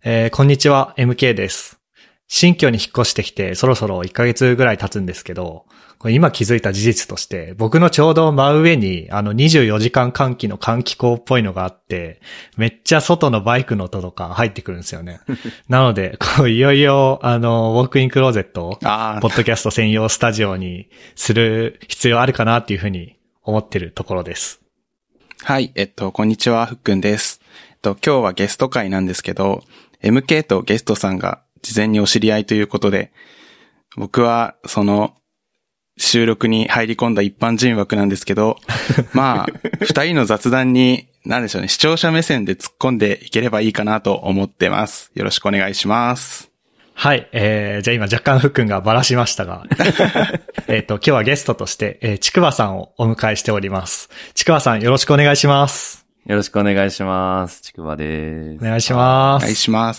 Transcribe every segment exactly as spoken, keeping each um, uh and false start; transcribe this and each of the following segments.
えー、こんにちは、エムケー です。新居に引っ越してきてそろそろいっかげつぐらい経つんですけど、これ今気づいた事実として、僕のちょうど真上にあのにじゅうよじかん換気の換気口っぽいのがあって、めっちゃ外のバイクの音とか入ってくるんですよね。なので、こういよいよあの、ウォークインクローゼットを、ポッドキャスト専用スタジオにする必要あるかなっていうふうに思ってるところです。 はい、えっと、こんにちは、ふっくんです。えっと、今日はゲスト会なんですけど、エムケー とゲストさんが事前にお知り合いということで、僕はその収録に入り込んだ一般人枠なんですけど、まあ、二人の雑談に、なんでしょうね、視聴者目線で突っ込んでいければいいかなと思ってます。よろしくお願いします。 はい、えー、じゃあ今若干ふっくんがばらしましたが、えっと、今日はゲストとして、えー、ちくわさんをお迎えしております。ちくわさんよろしくお願いします。 よろしくお願いします。ちくわです。 お願いします。 お願いします。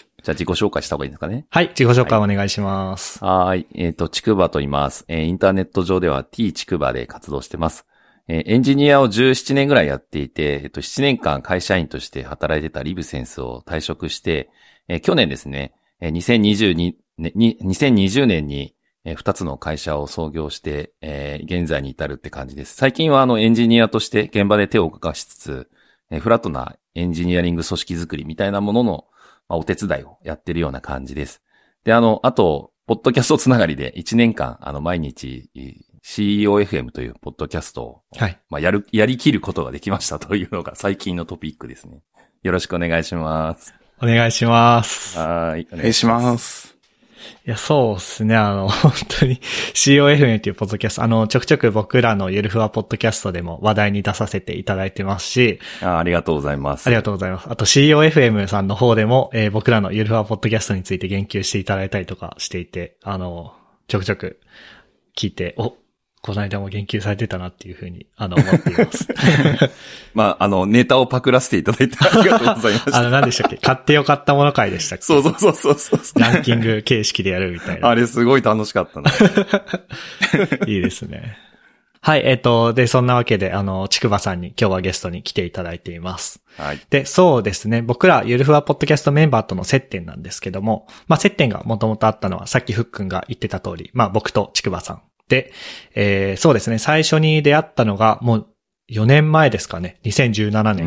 じゃあ自己紹介した方がいいですかね。 はい、自己紹介お願いします。 はい。えっと、ちくばと言います。えー、インターネット上では T ちくばで活動してます。えー、エンジニアをじゅうななねんぐらいやっていて、えっと、ななねんかん会社員として働いてたリブセンスを退職して、えー、去年ですね、えー、にせんにじゅうにねんに、にせんにじゅうねんにふたつの会社を創業して、えー、現在に至るって感じです。最近はあのエンジニアとして現場で手を動かしつつ、えー、フラットなエンジニアリング組織づくりみたいなものの、まあ、お手伝いをやってるような感じです。で、あの、あと、ポッドキャストつながりでいちねんかん、あの、毎日 シーイーオーエフエム というポッドキャストを、 はい。 まあ、やる、やりきることができましたというのが最近のトピックですね。よろしくお願いします。 お願いします。 はい。 お願いします。 いや、そうですね。あの、本当に シーイーオーエフエム っていうポッドキャスト、あの、ちょくちょく僕らのゆるふわポッドキャストでも話題に出させていただいてますし、 あ、ありがとうございます。 ありがとうございます。あと シーイーオーエフエム さんの方でも、えー、僕らのゆるふわポッドキャストについて言及していただいたりとかしていて、あの、ちょくちょく聞いて、お、この間も言及されてたなっていうふうに、あの、思っています。 まあ、あの、ネタをパクらせていただいてありがとうございました。 あの、何でしたっけ？買ってよかったもの会でしたっけ？ そうそうそうそうそう。 ランキング形式でやるみたいな。 あれすごい楽しかったな。 いいですね。はい、えっと、で、そんなわけで、あの、ちくばさんに今日はゲストに来ていただいています。 はい。 で、そうですね、僕らゆるふわポッドキャストメンバーとの接点なんですけども、まあ、接点がもともとあったのは、さっきふっくんが言ってた通り、まあ、僕とちくばさん。で、えー、そうですね、最初に出会ったのが、もうよねんまえですかね、にせんじゅうななねん。 うん、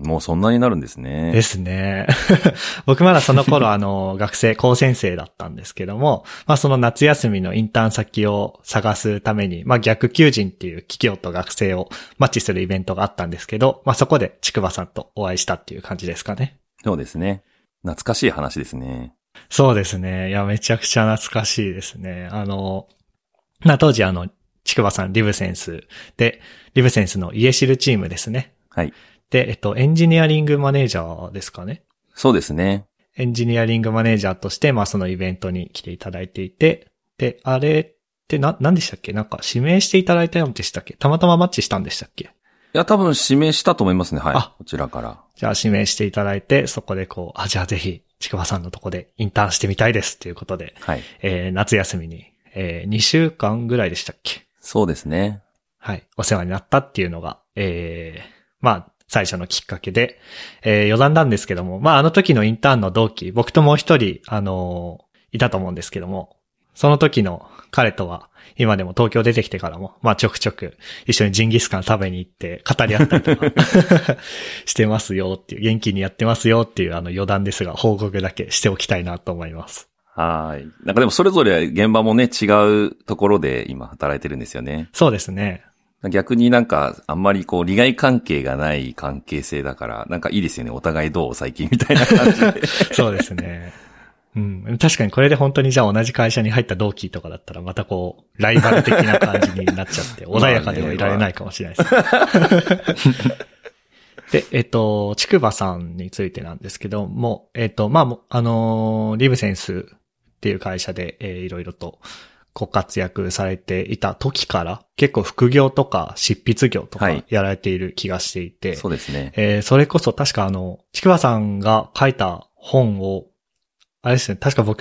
もうそんなになるんですね。 ですね。僕まだその頃、あの、学生、高専生だったんですけども、まあその夏休みのインターン先を探すために、まあ逆求人っていう企業と学生をマッチするイベントがあったんですけど、まあそこでちくばさんとお会いしたっていう感じですかね。 そうですね。懐かしい話ですね。 そうですね。いや、めちゃくちゃ懐かしいですね。あの、まあ当時あの、ちくばさんリブセンスで、リブセンスの家知るチームですね。 はい。 で、えっと、エンジニアリングマネージャーですかね。 そうですね。 エンジニアリングマネージャーとして、まあそのイベントに来ていただいていて、で、あれってな、何でしたっけ？なんか指名していただいたようでしたっけ？たまたまマッチしたんでしたっけ？ いや、多分指名したと思いますね。はい。 あ、 こちらから。 じゃあ指名していただいて、そこでこう、あ、じゃあぜひ、ちくばさんのとこでインターンしてみたいですっていうことで、 はい。 えー、夏休みに、えー、にしゅうかんぐらいでしたっけ？ そうですね。 はい。お世話になったっていうのが、えー、まあ、最初のきっかけで、えー、余談なんですけども、まあ、あの時のインターンの同期、僕ともう一人、あのー、いたと思うんですけども、その時の彼とは、今でも東京出てきてからも、まあ、ちょくちょく一緒にジンギスカン食べに行って語り合ったりとかしてますよっていう、元気にやってますよっていうあの余談ですが、報告だけしておきたいなと思います。 はい。なんかでもそれぞれ現場もね、違うところで今働いてるんですよね。 そうですね。 逆になんかあんまりこう利害関係がない関係性だからなんかいいですよね。お互いどう最近みたいな感じで。 そうですね。うん。確かにこれで本当にじゃあ同じ会社に入った同期とかだったらまたこうライバル的な感じになっちゃって穏やかではいられないかもしれないですね。で、えっと、ちくばさんについてなんですけども、えっと、まあ、あのー、リブセンスっていう会社で、えー、いろいろとご活躍されていた時から結構副業とか執筆業とかやられている気がしていて、 はい、そうですね。 えー、それこそ確かあの、ちくばさんが書いた本を、あれですね、確か僕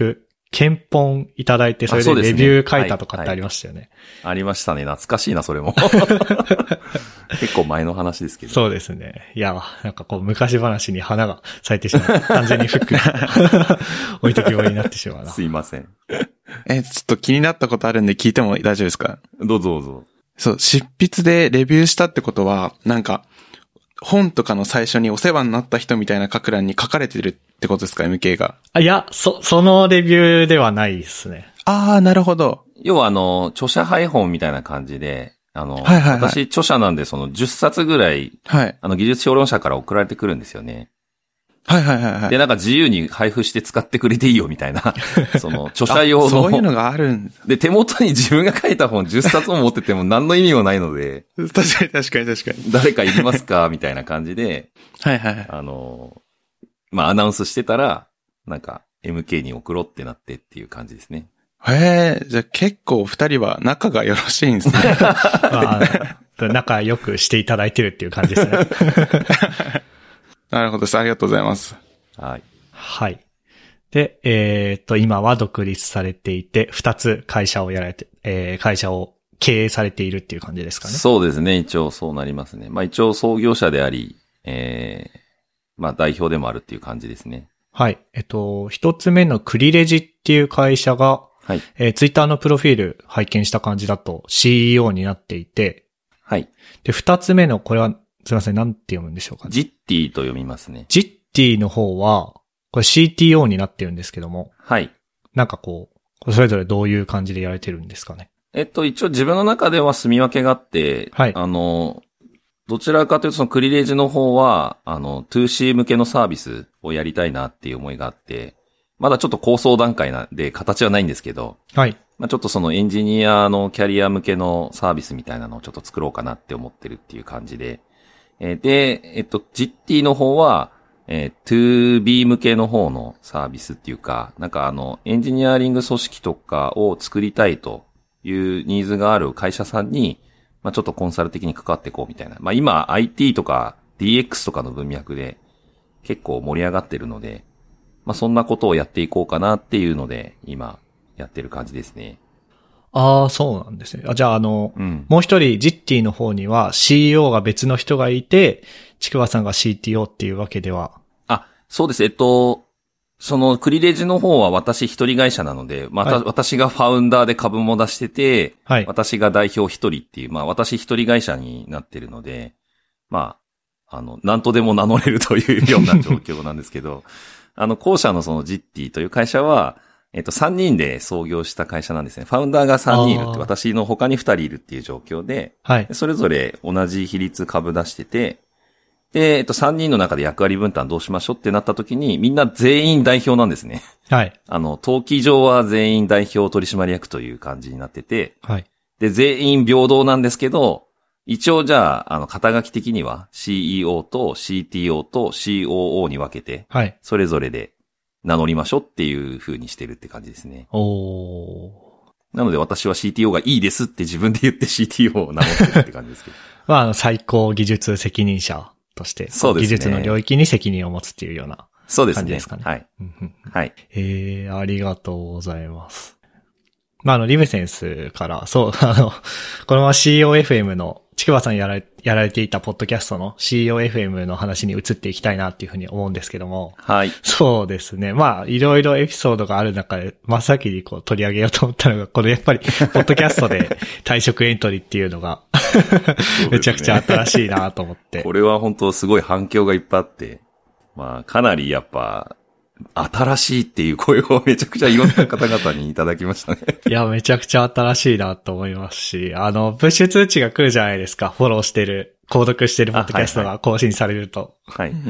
検本いただいて、それでレビュー書いたとかってありましたよね。 はいはい、ありましたね。懐かしいな、それも。結構前の話ですけど。 そうですね。いや、なんかこう、昔話に花が咲いてしまって、完全にフック置いときぼりになってしまうな。 すいません。 え、ちょっと気になったことあるんで聞いても大丈夫ですか？ どうぞどうぞ。 そう、執筆でレビューしたってことは、なんか、本とかの最初にお世話になった人みたいな書く欄に書かれてるってことですか？ エムケー が。 あ、いや、そ、そのレビューではないですね。 ああ、なるほど。 要はあの、著者配本みたいな感じで、あの、 はいはいはい、 私著者なんでそのじゅっさつぐらい、 はい。 あの技術評論者から送られてくるんですよね。 はいはいはいはい。 で、なんか自由に配布して使ってくれていいよみたいな、その著者用の。 そういうのがあるんで、手元に自分が書いた本じゅっさつも持ってても何の意味もないので。 確かに確かに確かに。 誰かいりますかみたいな感じで。 はいはい。 あの、まあ、アナウンスしてたら、なんか エムケー に送ろうってなってっていう感じですね。 へえ、じゃあ結構二人は仲がよろしいんですね。 まあ、仲良くしていただいてるっていう感じですね。 なるほどです。ありがとうございます。 はい。 はい。で、えっと、今は独立されていて、二つ会社をやられて、えー、会社を経営されているっていう感じですかね。 そうですね。一応そうなりますね。まあ一応創業者であり、えー、まあ代表でもあるっていう感じですね。 はい。えっと、一つ目のクリレジっていう会社が、 はい。 えー、ツイッターのプロフィール拝見した感じだと シーイーオー になっていて、 はい。 で、二つ目の、これは、すいません、なんて読むんでしょうかね。 ジッティと読みますね。 ジッティの方は、これ シーティーオー になってるんですけども。 はい。 なんかこう、それぞれどういう感じでやられてるんですかね。 えっと、一応自分の中では住み分けがあって、 はい。 あの、どちらかというとそのクリレジの方は、あの、ツーシー 向けのサービスをやりたいなっていう思いがあって、まだちょっと構想段階なんで形はないんですけど、 はい。 まあちょっとそのエンジニアのキャリア向けのサービスみたいなのをちょっと作ろうかなって思ってるっていう感じで、えー、で、えっと、ジッティの方は、えー、ツービー 向けの方のサービスっていうか、なんかあの、エンジニアリング組織とかを作りたいというニーズがある会社さんに、まあちょっとコンサル的に関わっていこうみたいな。まあ今 アイティー とか ディーエックス とかの文脈で結構盛り上がってるので、まあそんなことをやっていこうかなっていうので、今やってる感じですね。 ああ、そうなんですね。あ、じゃああの、 うん、 もう一人ジッティの方には シーイーオー が別の人がいて、ちくわさんが シーティーオー っていうわけでは。 あ、そうです。えっと、そのクリレジの方は私一人会社なので、また、はい、私がファウンダーで株も出してて、はい、私が代表一人っていう、まあ私一人会社になってるので、まあ、あの、何とでも名乗れるというような状況なんですけど、あの、後者のそのジッティという会社は、えっと、さんにんで創業した会社なんですね。ファウンダーがさんにんいるって、私の他にふたりいるっていう状況で、はい。それぞれ同じ比率株出してて、で、えっと、さんにんの中で役割分担どうしましょうってなった時に、みんな全員代表なんですね。はい。あの、登記上は全員代表取締役という感じになってて、はい。で、全員平等なんですけど、一応じゃあ、あの、肩書き的には シーイーオー と シーティーオー と シーオーオー に分けて、はい。それぞれで名乗りましょうっていう風にしてるって感じですね。おー。なので私は シーティーオー がいいですって自分で言って シーティーオー を名乗ってるって感じですけど。 まあ、あの、最高技術責任者として、そうですね。技術の領域に責任を持つっていうような感じですかね。そうですね。はい。はい。えー、ありがとうございます。まあ、あの、リブセンスから、そう、あの、このまま シーイーオーエフエム の、ちくわさんやられ、やられていたポッドキャストの シーイーオーエフエム の話に移っていきたいなっていうふうに思うんですけども。はい。そうですね。まあ、いろいろエピソードがある中で、真っ先にこう取り上げようと思ったのが、これやっぱり、ポッドキャストで退職エントリーっていうのが、めちゃくちゃ新しいなと思って。 これは本当すごい反響がいっぱいあって、まあ、かなりやっぱ、新しいっていう声をめちゃくちゃいろんな方々にいただきましたね。 いや、めちゃくちゃ新しいなと思いますし、あの、プッシュ通知が来るじゃないですか。フォローしてる、購読してるポッドキャストが更新されると。はい、はい。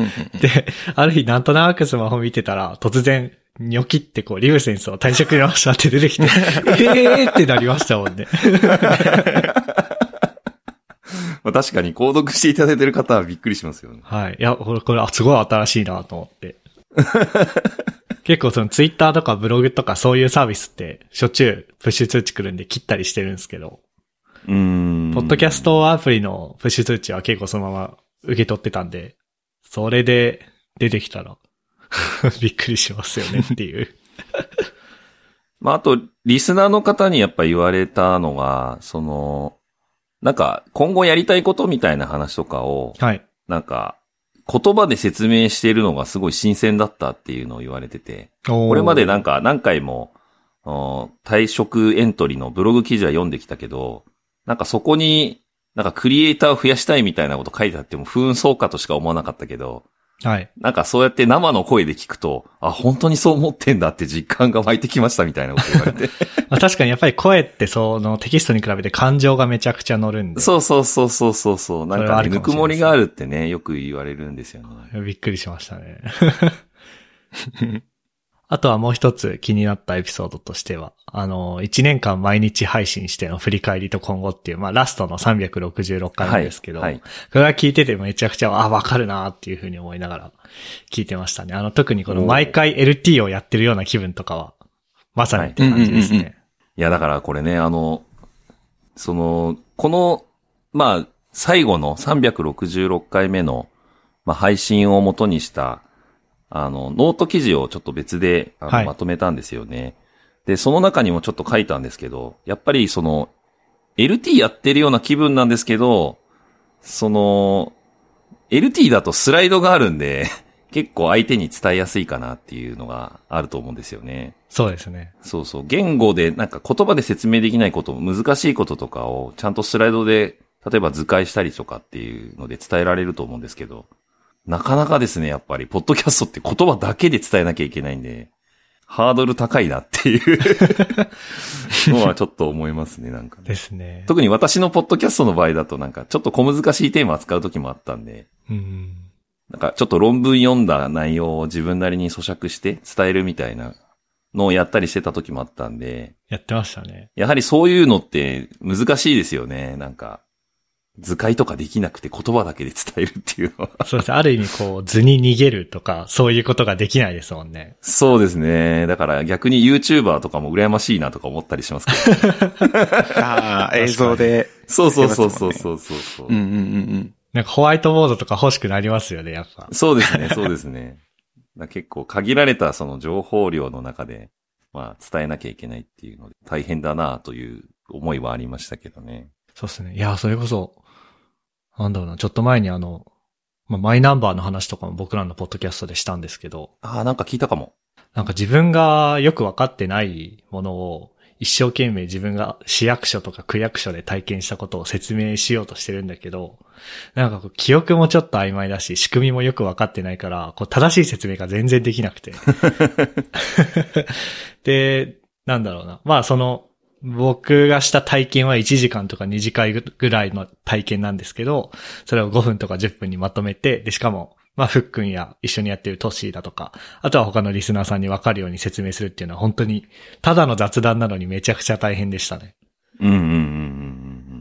で、ある日なんとなくスマホ見てたら、突然、ニョキってこう、リブセンスを退職しましたって出てきて、えーってなりましたもんね。 確かに購読していただいてる方はびっくりしますよね。 はい。いや、これ、これ、すごい新しいなと思って。結構そのツイッターとかブログとかそういうサービスってしょっちゅうプッシュ通知来るんで切ったりしてるんですけど。うーん。ポッドキャストアプリのプッシュ通知は結構そのまま受け取ってたんで、それで出てきたらびっくりしますよねっていう。 まあ、あと、リスナーの方にやっぱ言われたのが、その、なんか、今後やりたいことみたいな話とかを、 はい。 なんか、言葉で説明しているのがすごい新鮮だったっていうのを言われてて、これまでなんか何回も、退職エントリーのブログ記事は読んできたけど、なんかそこに、なんかクリエイターを増やしたいみたいなこと書いてあっても不運そうかとしか思わなかったけど、 はい。 なんかそうやって生の声で聞くと、あ、本当にそう思ってんだって実感が湧いてきましたみたいなこと言われて。 まあ確かにやっぱり声ってそのテキストに比べて感情がめちゃくちゃ乗るんで。 そうそうそうそうそうそう。なんか、ね、ぬくもりがあるってね、よく言われるんですよね。 びっくりしましたね。あとはもう一つ気になったエピソードとしては、あの、一年間毎日配信しての振り返りと今後っていう、まあラストのさんびゃくろくじゅうろっかいめですけど、はいはい、これは聞いててめちゃくちゃ、あ、わかるなっていうふうに思いながら聞いてましたね。あの、特にこの毎回 エルティー をやってるような気分とかは、まさにって感じですね。はい、いや、だからこれね、あの、その、この、まあ、最後のさんびゃくろくじゅうろっかいめの、まあ、配信を元にした、あの、ノート記事をちょっと別であの、はい、まとめたんですよね。で、その中にもちょっと書いたんですけど、やっぱりその、エルティー やってるような気分なんですけど、その、エルティー だとスライドがあるんで、結構相手に伝えやすいかなっていうのがあると思うんですよね。 そうですね。 そうそう。言語で、なんか言葉で説明できないこと、難しいこととかをちゃんとスライドで、例えば図解したりとかっていうので伝えられると思うんですけど、なかなかですね、やっぱり、ポッドキャストって言葉だけで伝えなきゃいけないんで、ハードル高いなっていうのはちょっと思いますね、なんか、ね。 ですね。 特に私のポッドキャストの場合だとなんか、ちょっと小難しいテーマ扱う時もあったんで、 うん、 なんかちょっと論文読んだ内容を自分なりに咀嚼して伝えるみたいなのをやったりしてた時もあったんで。 やってましたね。 やはりそういうのって難しいですよね、なんか。図解とかできなくて言葉だけで伝えるっていうのは。 そうですね。ある意味こう図に逃げるとかそういうことができないですもんね。 そうですね。だから逆に YouTuber とかも羨ましいなとか思ったりしますけど、ね。 ああ、映像で、ね。 そうそうそうそうそうそう。 うんうんうんうん。 なんかホワイトボードとか欲しくなりますよね、やっぱ。 そうですね、そうですね。結構限られたその情報量の中で、まあ伝えなきゃいけないっていうので大変だなという思いはありましたけどね。 そうですね。いや、それこそ、なんだろうな、ちょっと前にあの、まあ、マイナンバーの話とかも僕らのポッドキャストでしたんですけど。 ああ、なんか聞いたかも。 なんか自分がよくわかってないものを一生懸命自分が市役所とか区役所で体験したことを説明しようとしてるんだけど、なんかこう記憶もちょっと曖昧だし、仕組みもよくわかってないから、こう正しい説明が全然できなくて。で、なんだろうな。まあその、僕がした体験はいちじかんとかにじかんぐらいの体験なんですけど、それをごふんとかじゅっぷんにまとめて、で、しかも、まあ、ふっくんや一緒にやってるトッシーだとか、あとは他のリスナーさんにわかるように説明するっていうのは本当に、ただの雑談なのにめちゃくちゃ大変でしたね。 うんうんうんうんうん。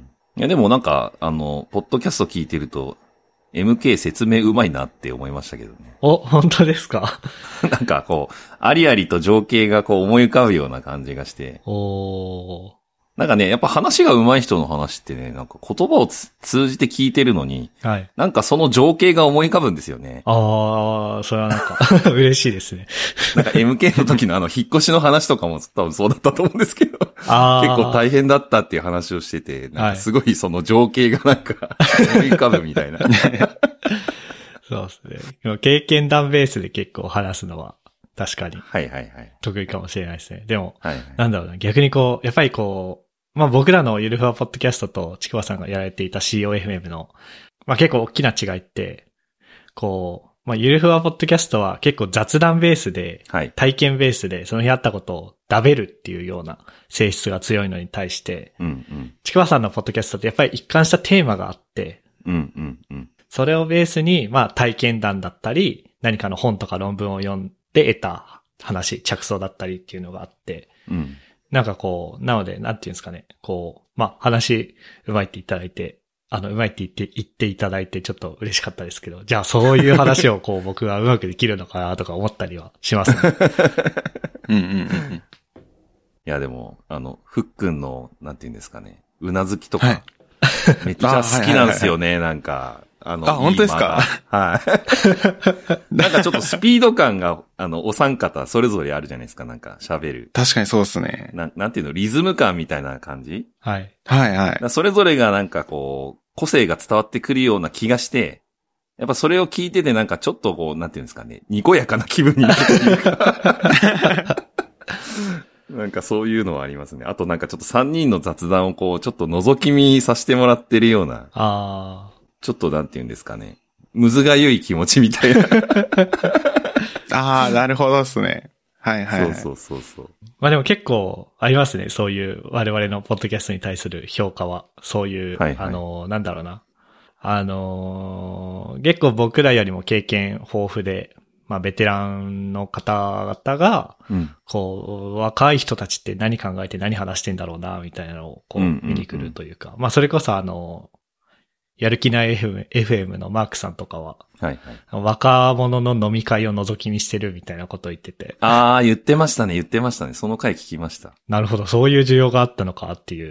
いや、でもなんか、あの、ポッドキャスト聞いてると、エムケー 説明うまいなって思いましたけどね。 お、本当ですか？ なんかこう、ありありと情景がこう思い浮かぶような感じがして。 おー。 なんかね、やっぱ話が上手い人の話ってね、なんか言葉を通じて聞いてるのに、 はい。 なんかその情景が思い浮かぶんですよね。 ああ、それはなんか嬉しいですね。 なんか エムケー の時のあの引っ越しの話とかも多分そうだったと思うんですけど、 あ結構大変だったっていう話をしてて、なんかすごいその情景がなんか思い浮かぶみたいな。 そうですね。経験談ベースで結構話すのは確かに。 はいはいはい。 得意かもしれないですね。でも、 はいはい、 なんだろうな、逆にこう、やっぱりこう、まあ僕らのゆるふわポッドキャストとちくわさんがやられていた シーオーエフエム の、まあ結構大きな違いって、こう、まあゆるふわポッドキャストは結構雑談ベースで、はい、体験ベースでその日あったことをダベるっていうような性質が強いのに対して、うんうん、ちくわさんのポッドキャストってやっぱり一貫したテーマがあって、うんうんうん、それをベースに、まあ体験談だったり、何かの本とか論文を読んで得た話、着想だったりっていうのがあって、うんなんかこう、なので、なんていうんですかね。こう、まあ、話、うまいっていただいて、あの、うまいって言って、言っていただいて、ちょっと嬉しかったですけど、じゃあそういう話をこう、僕はうまくできるのかなとか思ったりはしますね。 うんうんうん。いや、でも、あの、ふっくんの、なんていうんですかね。うなずきとか、はい、めっちゃ好きなんですよね、なんか。 あの、 あ、本当ですか？ はい。なんかちょっとスピード感が、あの、お三方それぞれあるじゃないですか、なんか喋る。 確かにそうですね。 な、なんていうの、リズム感みたいな感じ？ はい。 はいはい。 それぞれがなんかこう、個性が伝わってくるような気がして、やっぱそれを聞いててなんかちょっとこう、なんていうんですかね、にこやかな気分になるというか。なんかそういうのはありますね。あとなんかちょっとさんにんの雑談をこう、ちょっと覗き見させてもらってるような。 ああ。 ちょっとなんていうんですかね。むずがゆい気持ちみたいな。 ああ、なるほどですね。はいはい、はい。 そうそうそうそう。 まあでも結構ありますね。そういう我々のポッドキャストに対する評価は。そういう、はいはい、あの、なんだろうな。あの、結構僕らよりも経験豊富で、まあベテランの方々が、うん、こう、若い人たちって何考えて何話してんだろうな、みたいなのをこう見に来るというか。うんうんうん、まあそれこそあの、やる気ない エフエム のマークさんとかは、はいはい、若者の飲み会を覗き見してるみたいなことを言ってて。 ああ、言ってましたね、言ってましたね。その回聞きました。 なるほど、そういう需要があったのかっていう。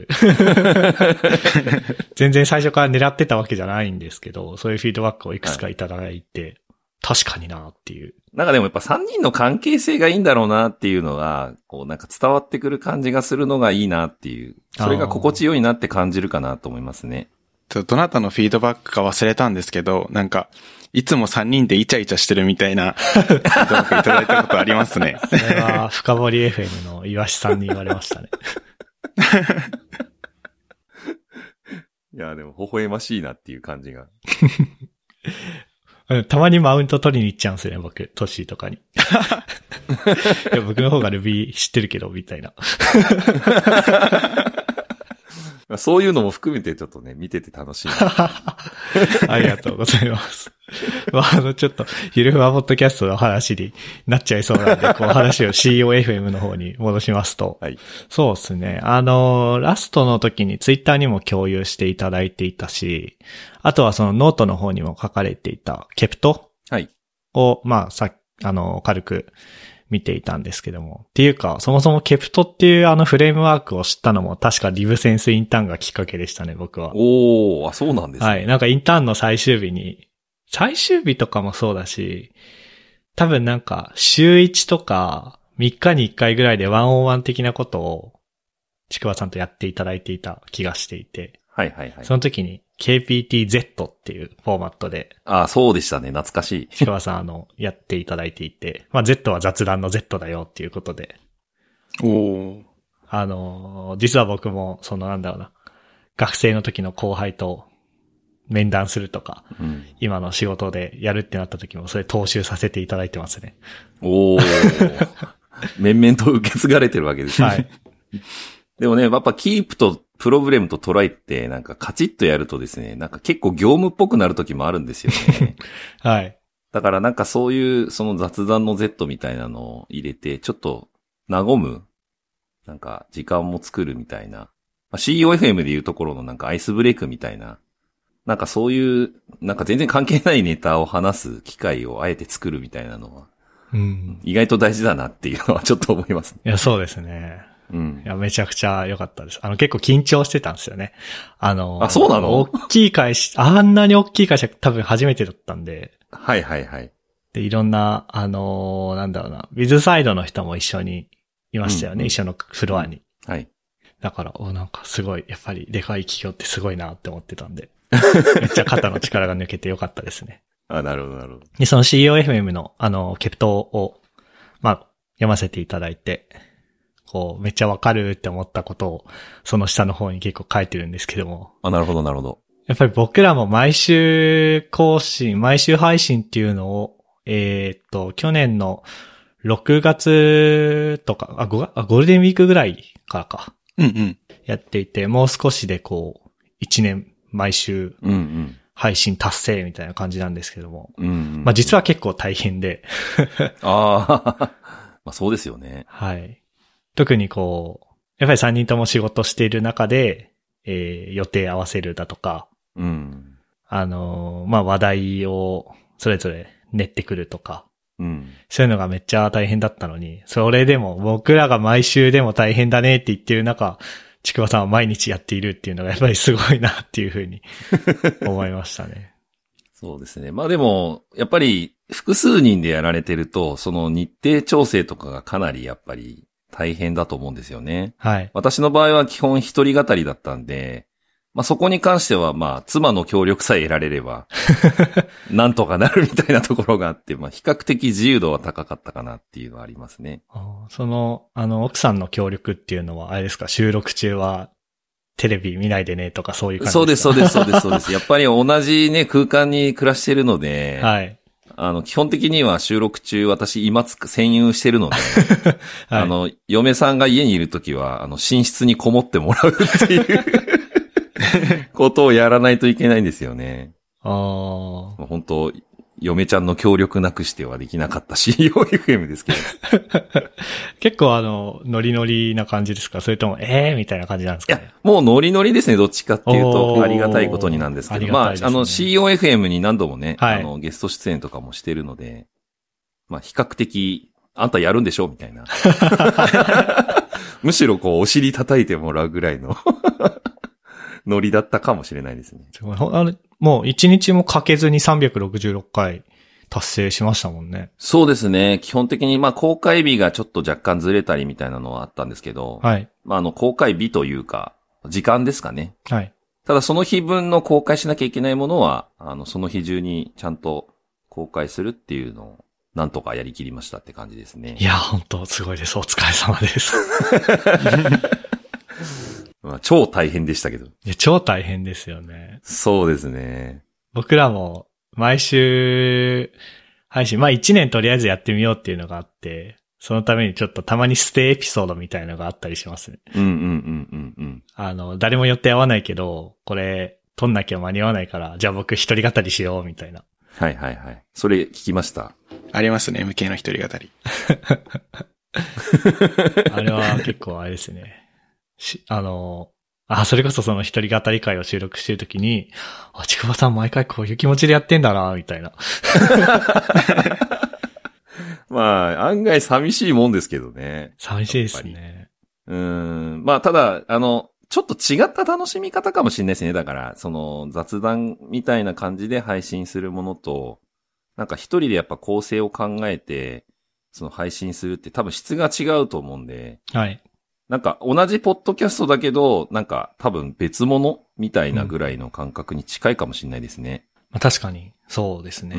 全然最初から狙ってたわけじゃないんですけど、そういうフィードバックをいくつかいただいて、はい、確かになっていう。 なんかでもやっぱさんにんの関係性がいいんだろうなっていうのが、こうなんか伝わってくる感じがするのがいいなっていう。それが心地よいなって感じるかなと思いますね。 どなたのフィードバックか忘れたんですけど、なんか、いつもさんにんでイチャイチャしてるみたいな、フィードバックいただいたことありますね。 それは、深掘り エフエム の岩しさんに言われましたね。 いや、でも、微笑ましいなっていう感じが。 たまにマウント取りに行っちゃうんですよね、僕、トッシーとかに。いや僕の方が Ruby 知ってるけど、みたいな。 そういうのも含めてちょっとね、見てて楽しい。 ありがとうございます。まあ、あの、ちょっと、ゆるふわポッドキャストの話になっちゃいそうなんで、こう話を シーオーエフエム の方に戻しますと。はい。そうですね。あの、ラストの時にツイッターにも共有していただいていたし、あとはそのノートの方にも書かれていたケプトはい。 を、まあ、さ、あの、軽く見ていたんですけども。っていうか、そもそもケプトっていうあのフレームワークを知ったのも確かリブセンスインターンがきっかけでしたね、僕は。 おー、あ、そうなんですね。 はい。なんかインターンの最終日に、最終日とかもそうだし、多分なんか週いちとかみっかにいっかいぐらいでワンオンワン的なことをちくわさんとやっていただいていた気がしていて。 はいはいはい。 その時に ケーピーティーゼット っていうフォーマットで。 ああ、そうでしたね。懐かしい。 ちくわさんあの、やっていただいていて。まあ Z は雑談の Z だよっていうことで。 おー。 あの、実は僕もそのなんだろうな。学生の時の後輩と面談するとか、うん、今の仕事でやるってなった時もそれ踏襲させていただいてますね。 おー。面々と受け継がれてるわけですね。はい。でもね、やっぱキープとプロブレムとトライってなんかカチッとやるとですね、なんか結構業務っぽくなる時もあるんですよね。 はい。だからなんかそういうその雑談の Z みたいなのを入れて、ちょっと和む、なんか時間も作るみたいな。シーオーエフエム でいうところのなんかアイスブレイクみたいな。なんかそういう、なんか全然関係ないネタを話す機会をあえて作るみたいなのは、うん、意外と大事だなっていうのはちょっと思いますね。 いや、そうですね。うん。いや、めちゃくちゃ良かったです。あの、結構緊張してたんですよね。あの、 あ、そうなの？ 大きい会社、あんなに大きい会社多分初めてだったんで。 はいはいはい。 で、いろんな、あの、なんだろうな、ウィズサイドの人も一緒にいましたよね、うんうん、一緒のフロアに。 はい。 だから、お、なんかすごい、やっぱりでかい企業ってすごいなって思ってたんで。めっちゃ肩の力が抜けてよかったですね。 あ、なるほどなるほど。 で、その シーオーエフエム の、あの、ケプトを、まあ、読ませていただいて、こう、めっちゃわかるって思ったことを、その下の方に結構書いてるんですけども。 あ、なるほどなるほど。 やっぱり僕らも毎週更新、毎週配信っていうのを、えー、っと、去年のろくがつとか、あ、ごがつ、あ、ゴールデンウィークぐらいからか。 うんうん。 やっていて、もう少しでこう、いちねん毎週配信達成みたいな感じなんですけども。 うんうん、 まあ実は結構大変で。 ああ、まあそうですよね。 はい。特にこう、やっぱりさんにんとも仕事している中で、えー、予定合わせるだとか、 うん、 あのー、まあ話題をそれぞれ練ってくるとか、 うん、 そういうのがめっちゃ大変だったのに、それでも僕らが毎週でも大変だねって言ってる中、ちくわさんは毎日やっているっていうのがやっぱりすごいなっていうふうに思いましたね。 そうですね。まあでも、やっぱり複数人でやられてると、その日程調整とかがかなりやっぱり大変だと思うんですよね。 はい。 私の場合は基本一人語りだったんで、まあそこに関してはまあ妻の協力さえ得られれば、なんとかなるみたいなところがあって、まあ比較的自由度は高かったかなっていうのはありますね。 あその、あの、奥さんの協力っていうのは、あれですか、収録中はテレビ見ないでねとかそういう感じそうで、 ですすか？ そうです、そうです、そうです。やっぱり同じね、空間に暮らしてるので、 はい。 あの、基本的には収録中、私、今つく、占有してるので、 はい、 あの、嫁さんが家にいるときは、あの、寝室にこもってもらうっていうことをやらないといけないんですよね。 ああ。 本当嫁ちゃんの協力なくしてはできなかった シーイーオーエフエム ですけど。 結構あの、ノリノリな感じですか？それとも、ええー、みたいな感じなんですかね？ いや、もうノリノリですね。どっちかっていうと、ありがたいことになんですけど。 ね、 まあ、あの、シーイーオーエフエム に何度もね、 はい、 あの、ゲスト出演とかもしてるので、まあ、比較的、あんたやるんでしょみたいな。むしろこう、お尻叩いてもらうぐらいのノリだったかもしれないですね。 あれもう一日もかけずにさんびゃくろくじゅうろっかい達成しましたもんね。 そうですね。基本的にまあ公開日がちょっと若干ずれたりみたいなのはあったんですけど、 はい。 まああの公開日というか、時間ですかね。 はい。 ただその日分の公開しなきゃいけないものは、あのその日中にちゃんと公開するっていうのをなんとかやりきりましたって感じですね。 いや、本当すごいです。お疲れ様です。 まあ、超大変でしたけど。 いや、超大変ですよね。 そうですね。 僕らも毎週配信、まあ一年とりあえずやってみようっていうのがあって、そのためにちょっとたまにステエピソードみたいなのがあったりしますね。 うんうんうんうんうん。 あの、誰も予定合わないけど、これ撮んなきゃ間に合わないから、じゃあ僕一人語りしようみたいな。 はいはいはい。それ聞きました。 ありますね、エムケー の一人語り。 あれは結構あれですね。し、あの、あ、それこそその一人語り会を収録してるときに、あ、ちくばさん毎回こういう気持ちでやってんだな、みたいな。 まあ、案外寂しいもんですけどね。 寂しいですね。 うーん。まあ、ただ、あの、ちょっと違った楽しみ方かもしれないですね。だから、その雑談みたいな感じで配信するものと、なんか一人でやっぱ構成を考えて、その配信するって多分質が違うと思うんで。 はい。 なんか同じポッドキャストだけど、なんか多分別物みたいなぐらいの感覚に近いかもしれないですね。 うん、まあ、確かに、そうですね。 うん。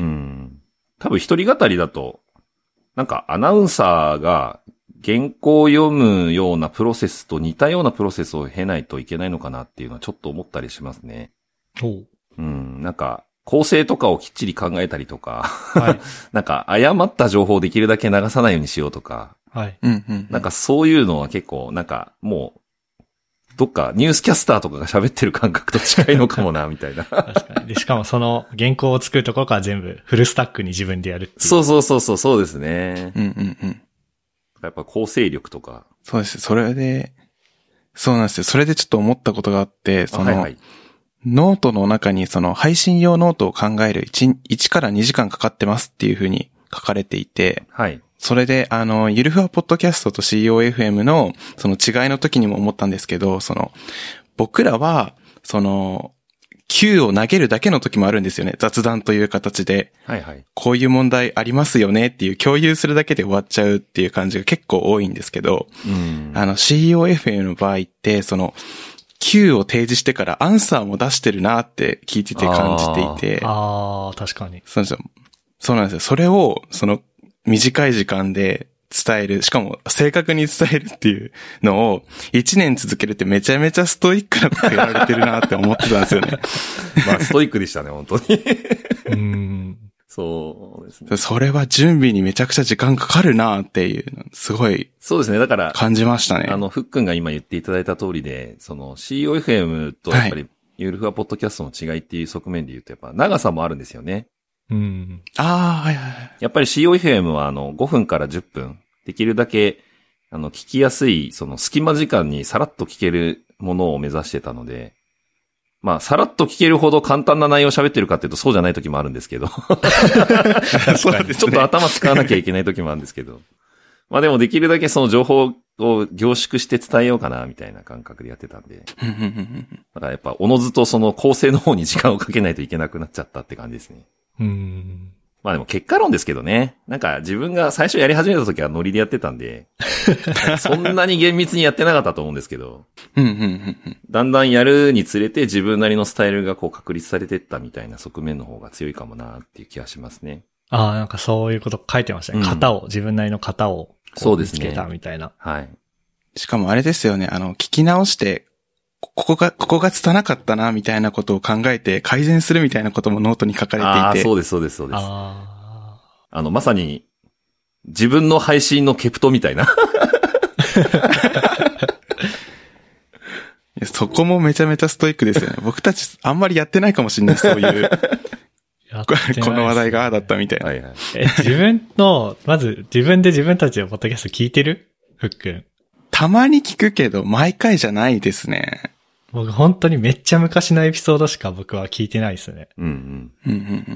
多分一人語りだと、なんかアナウンサーが原稿を読むようなプロセスと似たようなプロセスを経ないといけないのかなっていうのはちょっと思ったりしますね。 おう。 うん。なんか、構成とかをきっちり考えたりとか、 はい、 なんか誤った情報をできるだけ流さないようにしようとか、 はい。 うんうん。 なんかそういうのは結構、なんかもう、どっかニュースキャスターとかが喋ってる感覚と近いのかもな、みたいな。 確かに。で、しかもその原稿を作るところから全部フルスタックに自分でやるっていう。 そうそうそうそう、そうですね。 うんうんうん。 やっぱ構成力とか。 そうです。それで、そうなんですよ。それでちょっと思ったことがあって、その、はいはい、ノートの中にその配信用ノートを考える 1, いちからにじかんかかってますっていう風に書かれていて、 はい。それで、あの、ゆるふわポッドキャストと シーイーオーエフエム のその違いの時にも思ったんですけど、その、僕らは、その、Q を投げるだけの時もあるんですよね。雑談という形で。 はいはい。 こういう問題ありますよねっていう共有するだけで終わっちゃうっていう感じが結構多いんですけど、 うん、 あの シーイーオーエフエム の場合って、その、Q を提示してからアンサーも出してるなって聞いてて感じていて。 ああ、確かに。 そうなんですよ。そうなんですよ。それを、その、短い時間で伝える、しかも正確に伝えるっていうのを一年続けるってめちゃめちゃストイックなことやられてるなって思ってたんですよね。 まあストイックでしたね、本当に。 うーん。 そうですね。 それは準備にめちゃくちゃ時間かかるなっていう、すごい。 そうですね。だから、 感じましたね。 あの、ふっくんが今言っていただいた通りで、その シーイーオーエフエム とやっぱり、ゆるふわポッドキャストの違いっていう側面で言うと、やっぱ長さもあるんですよね。 うん。 ああ、はいはい。 やっぱり シーイーオーエフエム はあの、ごふんからじゅっぷん、できるだけ、あの、聞きやすい、その隙間時間にさらっと聞けるものを目指してたので、まあ、さらっと聞けるほど簡単な内容を喋ってるかっていうとそうじゃない時もあるんですけど。そうですね。ちょっと頭使わなきゃいけない時もあるんですけど。まあでもできるだけその情報を凝縮して伝えようかな、みたいな感覚でやってたんで。だからやっぱ、おのずとその構成の方に時間をかけないといけなくなっちゃったって感じですね。 うん。 まあでも結果論ですけどね。なんか自分が最初やり始めた時はノリでやってたんで、そんなに厳密にやってなかったと思うんですけど、だんだんやるにつれて自分なりのスタイルがこう確立されていったみたいな側面の方が強いかもなっていう気がしますね。 ああ、なんかそういうこと書いてましたね。うん、型を、自分なりの型をそうですね。 見つけたみたいな。 はい。 しかもあれですよね、あの、聞き直して、ここが、ここが拙かったな、みたいなことを考えて改善するみたいなこともノートに書かれていて。ああ、そうです、そうです、そうです。 ああの、まさに、自分の配信のケプトみたいな。 そこもめちゃめちゃストイックですよね。僕たちあんまりやってないかもしれない、そういう。この話題がああだったみたいな。はいはい、 え、自分の、まず自分で自分たちのポッドキャスト聞いてる？ふっくん。 たまに聞くけど、毎回じゃないですね。 僕本当にめっちゃ昔のエピソードしか僕は聞いてないですね。 うんうん。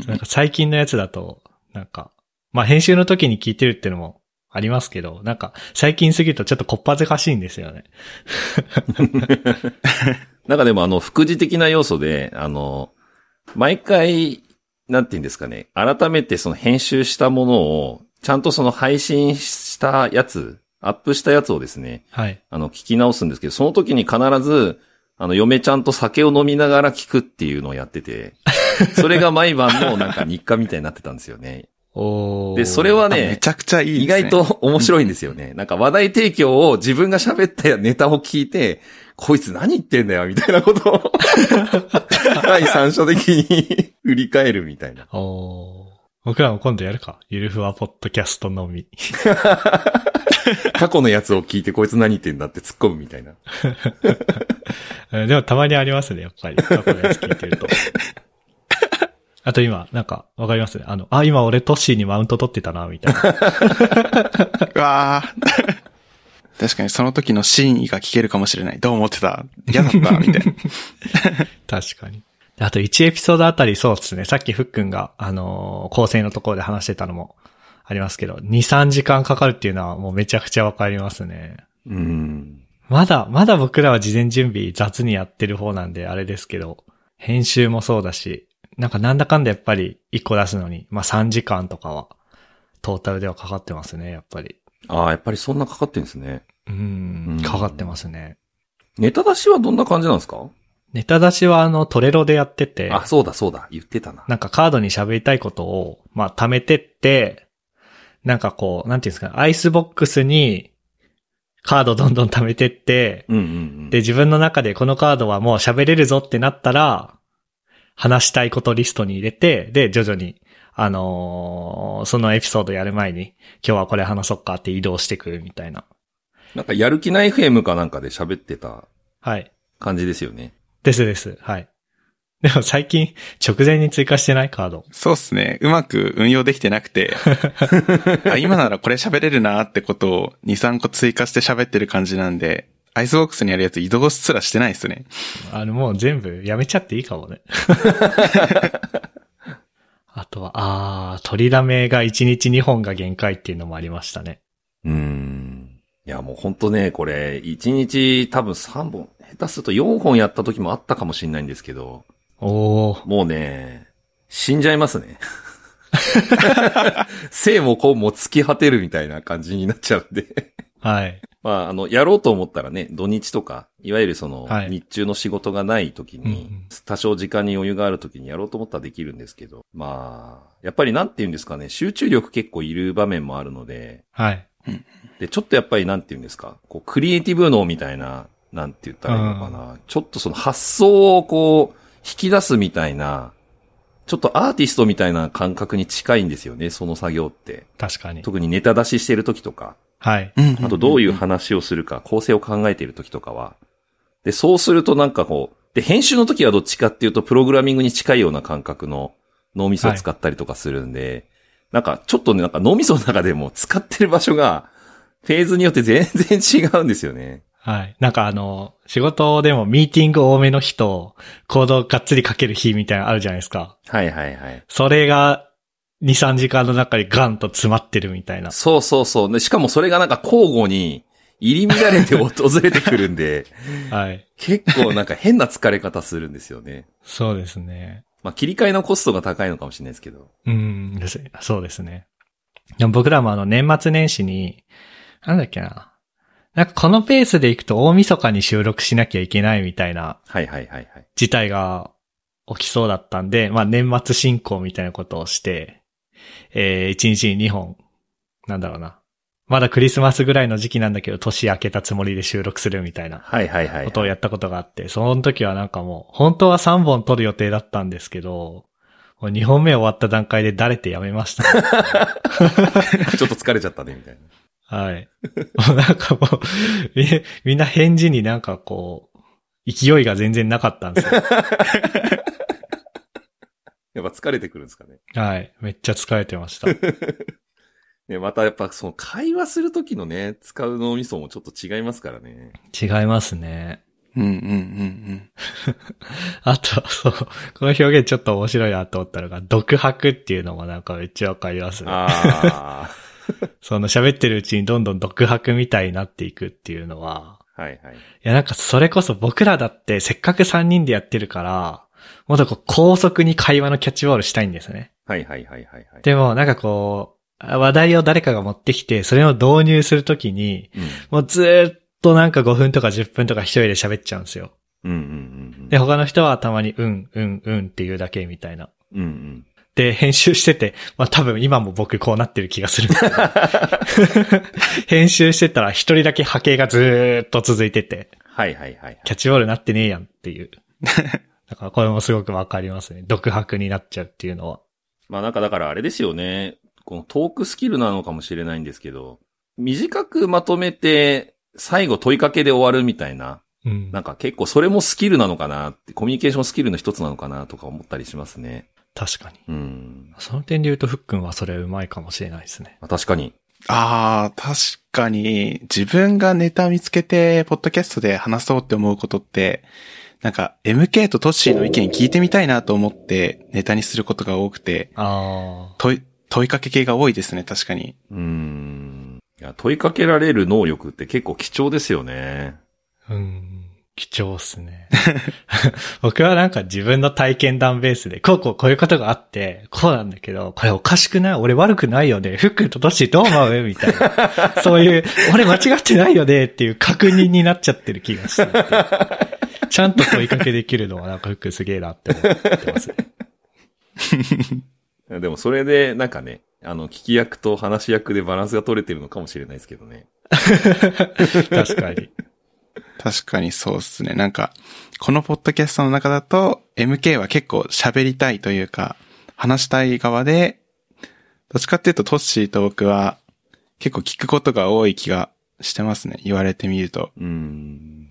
なんか最近のやつだと、なんか、まあ編集の時に聞いてるっていうのもありますけど、なんか最近すぎるとちょっとこっぱずかしいんですよね。 なんかでもあの、副次的な要素で、あの、毎回、なんて言うんですかね、改めてその編集したものを、ちゃんとその配信したやつ、アップしたやつをですね、 はい。 あの、聞き直すんですけど、その時に必ず、あの、嫁ちゃんと酒を飲みながら聞くっていうのをやってて、それが毎晩のなんか日課みたいになってたんですよね。 おー。 で、それはね、 めちゃくちゃいいですね。 意外と面白いんですよね。なんか話題提供を自分が喋ったネタを聞いて、こいつ何言ってんだよ、みたいなことを、第三者的に振り返るみたいな。 おー。僕らも今度やるか。ゆるふわポッドキャストのみ。 過去のやつを聞いてこいつ何言ってんだって突っ込むみたいな。 でもたまにありますね、やっぱり。過去のやつ聞いてると。あと今、なんか、わかりますね。あの、あ、今俺トッシーにマウント取ってたな、みたいな。 うわー。確かにその時の真意が聞けるかもしれない。どう思ってた？嫌だったみたいな。 確かに。あといちエピソードあたりそうですね。さっきふっくんが、あのー、構成のところで話してたのもありますけど、に、さんじかんかかるっていうのはもうめちゃくちゃわかりますね。 うん。 まだ、まだ僕らは事前準備雑にやってる方なんであれですけど、編集もそうだし、なんかなんだかんだやっぱりいっこ出すのに、まあさんじかんとかはトータルではかかってますね、やっぱり。 ああ、やっぱりそんなかかってるんですね。 うん、かかってますね。 ネタ出しはどんな感じなんですか？ ネタ出しはあのトレロでやってて。 あ、そうだそうだ、言ってたな。 なんかカードに喋りたいことを、まあ貯めてって、なんかこう、なんていうんですか、アイスボックスにカードどんどん貯めてって、 うんうんうん、 で自分の中でこのカードはもう喋れるぞってなったら、話したいことリストに入れて、で徐々に、あのー、そのエピソードやる前に、今日はこれ話そっかって移動してくるみたいな。 なんかやる気ない エフエム かなんかで喋ってた。 はい。 感じですよね。 ですです。はい。でも最近直前に追加してないカード。 そうっすね。うまく運用できてなくて。あ、今ならこれ喋れるなってことをに、さんこ追加して喋ってる感じなんで、アイスボックスにあるやつ移動すらしてないですね。 あのもう全部やめちゃっていいかもね。あとは、あー、取りだめがいちにちにほんが限界っていうのもありましたね。 うーん。いやもうほんとね、これ、いちにち多分さんぼん、下手するとよんほんやった時もあったかもしれないんですけど。 おー。 もうね、死んじゃいますね。生もこうも尽き果てるみたいな感じになっちゃうんで。 はい。 まあ、あの、やろうと思ったらね、土日とか、いわゆるその、 はい、 日中の仕事がない時に、うんうん、多少時間に余裕がある時にやろうと思ったらできるんですけど、まあ、やっぱりなんて言うんですかね、集中力結構いる場面もあるので、 はい。 で、ちょっとやっぱりなんて言うんですか、こう、クリエイティブ脳みたいな、なんて言ったらいいのかな、うん、ちょっとその発想をこう、引き出すみたいな、ちょっとアーティストみたいな感覚に近いんですよね、その作業って。 確かに。 特にネタ出ししてる時とか。 はい。 あとどういう話をするか、構成を考えている時とかは。で、そうするとなんかこう、で、編集の時はどっちかっていうと、プログラミングに近いような感覚の脳みそを使ったりとかするんで、はい、なんかちょっとね、なんか脳みその中でも使ってる場所が、フェーズによって全然違うんですよね。 はい。なんかあの、仕事でもミーティング多めの日と、コードがっつりかける日みたいなのあるじゃないですか。 はいはいはい。 それが、に、さんじかんの中にガンと詰まってるみたいな。 そうそうそう。で、しかもそれがなんか交互に、 入り乱れて訪れてくるんで、 はい。 結構なんか変な疲れ方するんですよね。 そうですね。 まあ切り替えのコストが高いのかもしれないですけど。 うん、ですそうですね。でも僕らもあの年末年始に、なんだっけな。なんかこのペースで行くと大晦日に収録しなきゃいけないみたいな。 はいはいはいはい。 事態が起きそうだったんで、まあ年末進行みたいなことをして、えー、いちにちににほん、なんだろうな。まだクリスマスぐらいの時期なんだけど、年明けたつもりで収録するみたいなはいはいはい。 ことをやったことがあって、その時はなんかもう、本当はさんぼん撮る予定だったんですけど、もうにほんめ終わった段階でだれてやめました、ね。 ちょっと疲れちゃったね、みたいな。はい。もうなんかもうみ、みんな返事になんかこう、勢いが全然なかったんですよ。 やっぱ疲れてくるんですかね。 はい。めっちゃ疲れてました。 ね、またやっぱその会話するときのね、使う脳みそもちょっと違いますからね。 違いますね。 うんうんうんうん。 あと、そう、この表現ちょっと面白いなと思ったのが、独白っていうのもなんかめっちゃわかりますね。 ああ。 その喋ってるうちにどんどん独白みたいになっていくっていうのは、 はいはい。いやなんかそれこそ僕らだってせっかくさんにんでやってるから、もっとこう高速に会話のキャッチボールしたいんですね。 はいはいはいはい、はい。 でもなんかこう、話題を誰かが持ってきて、それを導入するときに、うん、もうずーっとなんかごふんとかじゅっぷんとか一人で喋っちゃうんですよ。 うんうんうんうん、 で、他の人はたまにうんうんうんっていうだけみたいな。 うんうん、 で、編集してて、まあ多分今も僕こうなってる気がする。編集してたら一人だけ波形がずーっと続いてて。 はいはいはい。 キャッチボールなってねえやんっていう。だからこれもすごくわかりますね。独白になっちゃうっていうのは。 まあなんかだからあれですよね。このトークスキルなのかもしれないんですけど、短くまとめて最後問いかけで終わるみたいな。うん、なんか結構それもスキルなのかなって、コミュニケーションスキルの一つなのかなとか思ったりしますね。 確かに。 うん。 その点で言うとふっくんはそれうまいかもしれないですね。 確かに。 ああ、確かに自分がネタ見つけてポッドキャストで話そうって思うことって、なんか エムケー とトッシーの意見聞いてみたいなと思ってネタにすることが多くて、 あ問い、問いかけ系が多いですね、確かに。 うーん。いや、問いかけられる能力って結構貴重ですよね。 うん。貴重っすね。僕はなんか自分の体験談ベースで、こうこうこういうことがあって、こうなんだけど、これおかしくない？俺悪くないよね。フックとトッシーどう思う？みたいな。そういう、俺間違ってないよねっていう確認になっちゃってる気がしていて。ちゃんと問いかけできるのはなんかフックすげえなって思ってますね。でもそれでなんかね、あの、聞き役と話し役でバランスが取れてるのかもしれないですけどね。 確かに。 確かにそうですね。なんか、このポッドキャストの中だと、エムケー は結構喋りたいというか、話したい側で、どっちかっていうとトッシーと僕は結構聞くことが多い気がしてますね。言われてみると。 うん。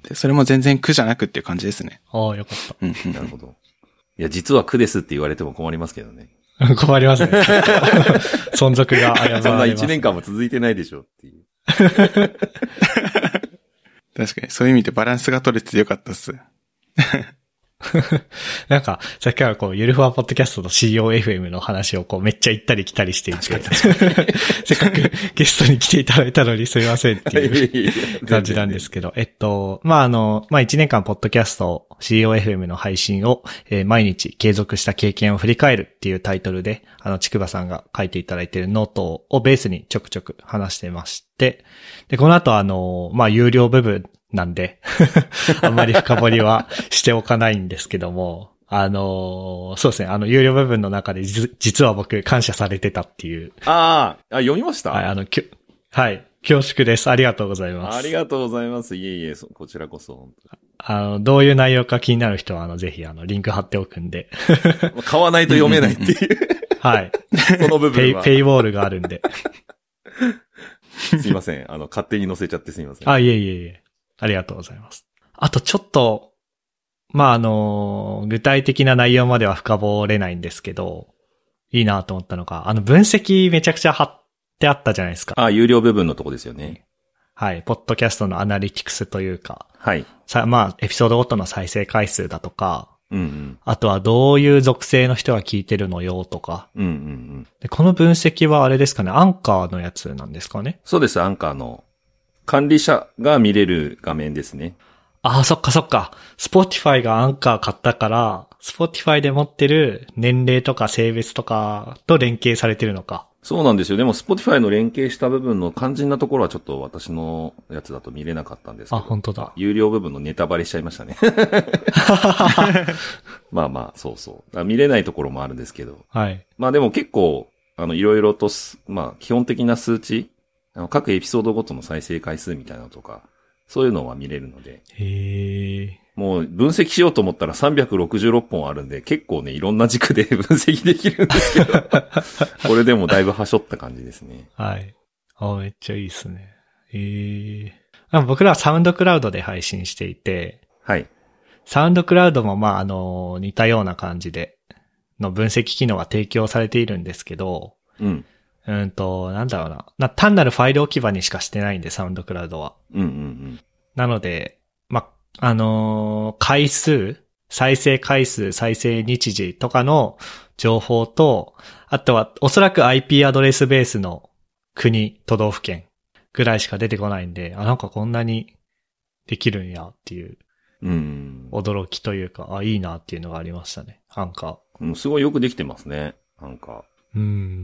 で、それも全然苦じゃなくっていう感じですね。 ああ、よかった。 うん、 なるほど。いや、実は苦ですって言われても困りますけどね。 困りますね。存続が危ぶまれます。 そんな一年間も続いてないでしょっていう。 確かに、そういう意味でバランスが取れてよかったっす。 なんか、さっきからこう、ゆるふわポッドキャストと シーオーエフエム の話をこう、めっちゃ行ったり来たりしていて、せっかくゲストに来ていただいたのにすいませんっていう感じなんですけど、えっと、まあ、あの、まあ、いちねんかんポッドキャスト シーオーエフエム の配信を、えー、毎日継続した経験を振り返るっていうタイトルで、あの、ちくばさんが書いていただいているノートをベースにちょくちょく話してまして、で、この後あの、まあ、有料部分なんで、あんまり深掘りはしておかないんですけども、あのー、そうですね、あの、有料部分の中で実、実は僕感謝されてたっていう。 ああ、読みました？ はい、あの、きょ、はい、恐縮です。ありがとうございます。 ありがとうございます。いえいえ、こちらこそ。 あの、どういう内容か気になる人は、あの、ぜひ、あの、リンク貼っておくんで。 買わないと読めないっていう。 はい。 その部分は。 ペイ、ペイウォールがあるんで。 すいません。あの、勝手に載せちゃってすいません。 あ、いえいえいえ。ありがとうございます。あとちょっと、まあ、あの、具体的な内容までは深掘れないんですけど、いいなと思ったのが、あの分析めちゃくちゃ貼ってあったじゃないですか。 あ、有料部分のとこですよね。 はい。ポッドキャストのアナリティクスというか。 はい。 さ、まあ、エピソードごとの再生回数だとか、 うんうん、 あとはどういう属性の人が聞いてるのよとか、 うんうんうん、 でこの分析はあれですかね、アンカーのやつなんですかね。 そうです、アンカーの管理者が見れる画面ですね。 ああ、そっかそっか。Spotify がアンカー買ったから、Spotify で持ってる年齢とか性別とかと連携されてるのか。 そうなんですよ。でも Spotify の連携した部分の肝心なところはちょっと私のやつだと見れなかったんですけど。 あ、本当だ。 有料部分のネタバレしちゃいましたね。まあまあ、そうそう。見れないところもあるんですけど。 はい。 まあでも結構、あの、いろいろとす、まあ、基本的な数値、あの各エピソードごとの再生回数みたいなのとか、そういうのは見れるので。 へえ。 もう分析しようと思ったらさんびゃくろくじゅうろっぽんあるんで、結構ね、いろんな軸で分析できるんですけど、これでもだいぶはしょった感じですね。 はい。あ、めっちゃいいですね。へえ。あ、僕らはサウンドクラウドで配信していて、 はい。 サウンドクラウドもまあ、あの、似たような感じで、の分析機能が提供されているんですけど、 うん。 うんと、なんだろうな。な単なるファイル置き場にしかしてないんで、サウンドクラウドは。 うんうんうん。 なので、ま、あのー回数、再生回数、再生日時とかの情報と、あとはおそらく アイピー アドレスベースの国、都道府県ぐらいしか出てこないんで、あ、なんかこんなにできるんやっていう、 うん。 驚きというか、あ、いいなっていうのがありましたね。アンカー。 うん、すごいよくできてますね。なんか。 うん。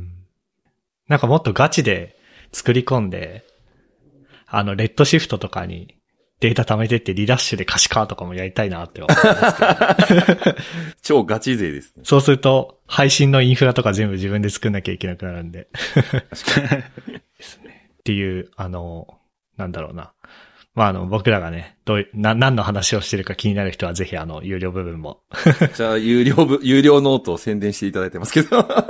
なんかもっとガチで作り込んで、あの、レッドシフトとかにデータ貯めてってリダッシュで可視化とかもやりたいなって思いますけど。 超ガチ勢ですね。 そうすると、配信のインフラとか全部自分で作んなきゃいけなくなるんで。 確かに。 ですね。っていう、あの、なんだろうな。まあ、あの、僕らがね、どういう、な、何の話をしてるか気になる人はぜひあの、有料部分も。 じゃあ、有料部、有料ノートを宣伝していただいてますけど。あ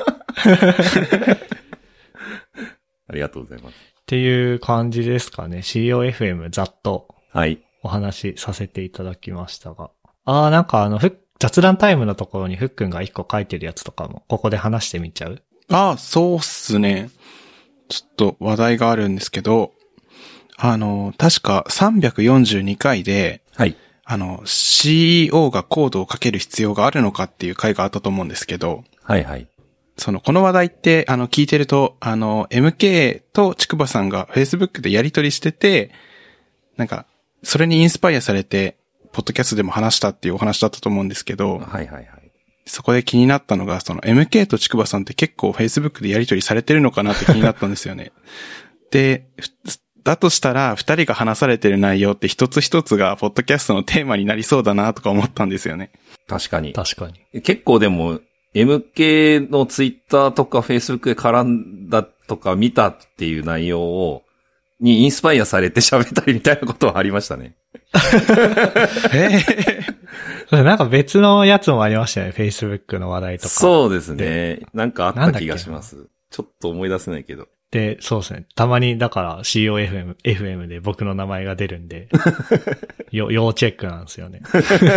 りがとうございます。 っていう感じですかね。シーオーエフエム ざっと。 はい。 お話しさせていただきましたが。ああ、なんかあの、ふ雑談タイムのところにふっくんが一個書いてるやつとかも、ここで話してみちゃう？ ああ、そうっすね。ちょっと話題があるんですけど、あの、確かさんびゃくよんじゅうにかいで、 はい。 あの、シーイーオー がコードをかける必要があるのかっていう回があったと思うんですけど、 はいはい。 その、この話題って、あの、聞いてると、あの、エムケー とちくばさんが Facebook でやり取りしてて、なんか、それにインスパイアされて、ポッドキャストでも話したっていうお話だったと思うんですけど、 はいはいはい。 そこで気になったのが、その エムケー とちくばさんって結構 Facebook でやり取りされてるのかなって気になったんですよね。で、だとしたら、二人が話されてる内容って一つ一つがポッドキャストのテーマになりそうだなとか思ったんですよね。 確かに。 確かに。 結構でも、エムケー のツイッターとか Facebook で絡んだとか見たっていう内容を、にインスパイアされて喋ったりみたいなことはありましたね。 えー、なんか別のやつもありましたよね。Facebook の話題とか。 そうですね。なんかあった気がします。ちょっと思い出せないけど。 で、そうですね。たまにだから シーオーエフエム、エフエム で僕の名前が出るんで、よ、要チェックなんですよね。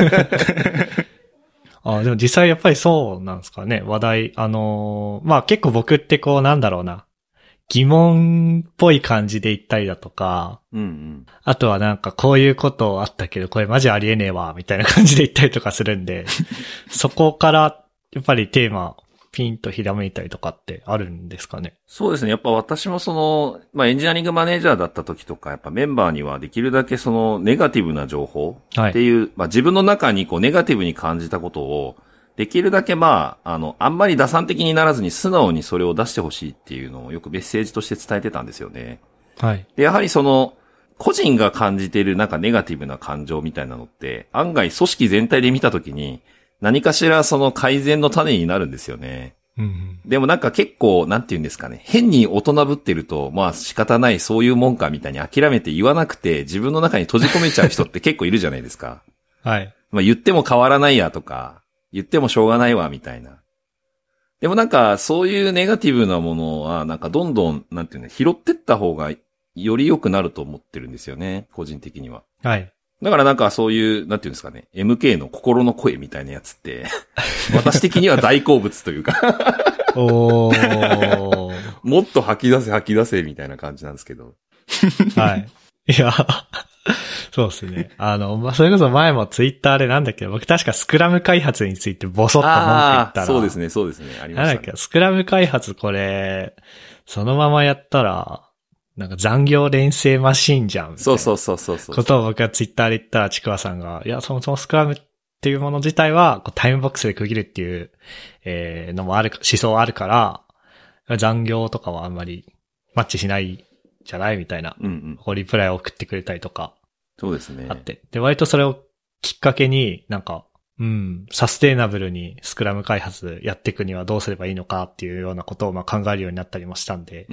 あ、でも実際やっぱりそうなんですかね。話題、あのー、まあ結構僕ってこうなんだろうな。疑問っぽい感じで言ったりだとか、 うんうん、 あとはなんかこういうことあったけど、これマジありえねえわ、みたいな感じで言ったりとかするんで、そこからやっぱりテーマ、ピンとひらめいたりとかってあるんですかね。 そうですね。やっぱ私もその、まあエンジニアリングマネージャーだった時とか、やっぱメンバーにはできるだけそのネガティブな情報っていう、はい、まあ自分の中にこうネガティブに感じたことを、できるだけまあ、あの、あんまり打算的にならずに素直にそれを出してほしいっていうのをよくメッセージとして伝えてたんですよね。 はい。 で、やはりその、個人が感じているなんかネガティブな感情みたいなのって、案外組織全体で見たときに、何かしらその改善の種になるんですよね。 うんうん、 でもなんか結構、なんて言うんですかね。変に大人ぶってると、まあ仕方ないそういうもんかみたいに諦めて言わなくて、自分の中に閉じ込めちゃう人って結構いるじゃないですか。 はい。 まあ言っても変わらないやとか、言ってもしょうがないわみたいな。でもなんかそういうネガティブなものはなんかどんどん、なんていうの、拾ってった方がより良くなると思ってるんですよね。個人的には。 はい。 だからなんかそういう、なんていうんですかね、エムケー の心の声みたいなやつって、私的には大好物というかおー。 もっと吐き出せ吐き出せみたいな感じなんですけど。 はい。いや、そうですね。あの、まあ、それこそ前もツイッターでなんだっけ、僕確かスクラム開発についてボソッと文句言ったら。 そうですね、そうですね。ありましたね。 なんだっけ、スクラム開発これ、そのままやったら、 なんか残業連成マシーンじゃん。 そうそうそうそうそう。 ことを僕がツイッターで言ったら、ちくわさんが、いや、そもそもスクラムっていうもの自体は、こうタイムボックスで区切るっていう、えー、のもある、思想あるから、残業とかはあんまりマッチしないじゃないみたいな、 うんうん、 こうリプライを送ってくれたりとか。 そうですね。 あって。で、割とそれをきっかけに、なんか、うん、サステイナブルにスクラム開発やっていくにはどうすればいいのかっていうようなことをまあ考えるようになったりもしたんで、 うん、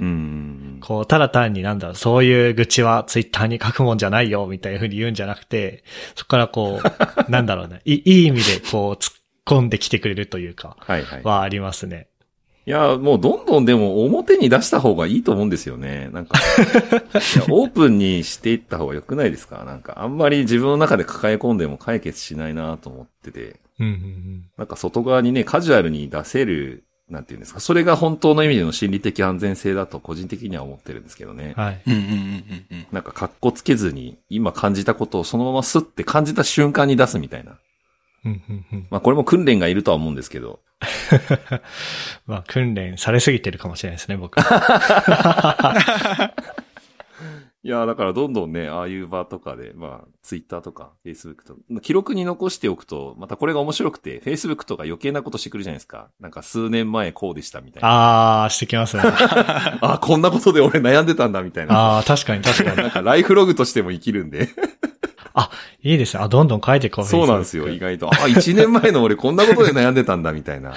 こう、ただ単になんだろう、そういう愚痴はツイッターに書くもんじゃないよみたいな風に言うんじゃなくて、そこからこう、なんだろうね、いいい意味でこう突っ込んできてくれるというか、 はいはい。 はありますね。 いや、もうどんどんでも表に出した方がいいと思うんですよね。なんか、いやオープンにしていった方が良くないですか？なんかあんまり自分の中で抱え込んでも解決しないなと思ってて。 うんうんうん、 なんか外側にね、カジュアルに出せる、なんていうんですか。それが本当の意味での心理的安全性だと個人的には思ってるんですけどね。 はい。 なんか格好つけずに今感じたことをそのままスッて感じた瞬間に出すみたいな。 うんうんうん、 まあこれも訓練がいるとは思うんですけど。 まあ訓練されすぎてるかもしれないですね、僕。 いや、だからどんどんね、ああいう場とかで、まあ、ツイッターとか、フェイスブックとか、記録に残しておくと、またこれが面白くて、フェイスブックとか余計なことしてくるじゃないですか。なんか数年前こうでしたみたいな。 ああ、してきますね。 ああ、こんなことで俺悩んでたんだみたいな。 ああ、確かに確かに。 なんかライフログとしても生きるんで。 あ、いいですね。あ、どんどん書いていこう。 そうなんですよ、意外と。あ、一年前の俺こんなことで悩んでたんだみたいな。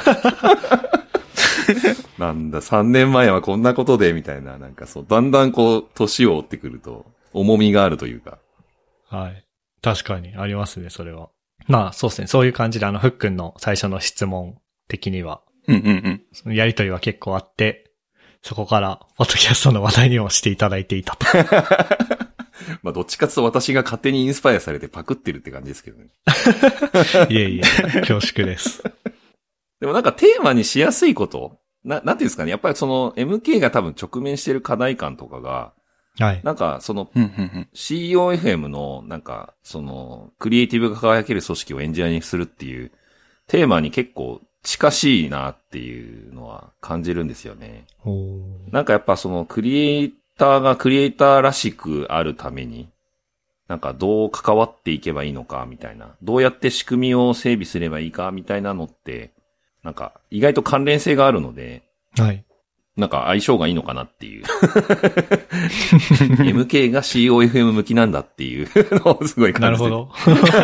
なんだ、三年前はこんなことで、みたいな、なんかそう、だんだんこう、年を追ってくると、重みがあるというか。 はい。確かに、ありますね、それは。まあ、そうですね。そういう感じで、あの、ふっくんの最初の質問的には、 うんうんうん。 そのやりとりは結構あって、そこから、ポッドキャストの話題にもしていただいていたと。 まあ、どっちかというと私が勝手にインスパイアされてパクってるって感じですけどね。 いえいえ、恐縮です。 でもなんかテーマにしやすいことな、なんていうんですかね。やっぱりその エムケー が多分直面している課題感とかが、 はい。 なんかそのうんうんうんシーイーオーエフエム のなんかそのクリエイティブが輝ける組織をエンジニアにするっていうテーマに結構近しいなっていうのは感じるんですよね。なんかやっぱそのクリエイターがクリエイターらしくあるために、なんかどう関わっていけばいいのかみたいな、どうやって仕組みを整備すればいいかみたいなのって、なんか意外と関連性があるので、 はい。 なんか相性がいいのかなっていう。エムケー が シーオーエフエム 向きなんだっていうのをすごい感じてる。 なるほど。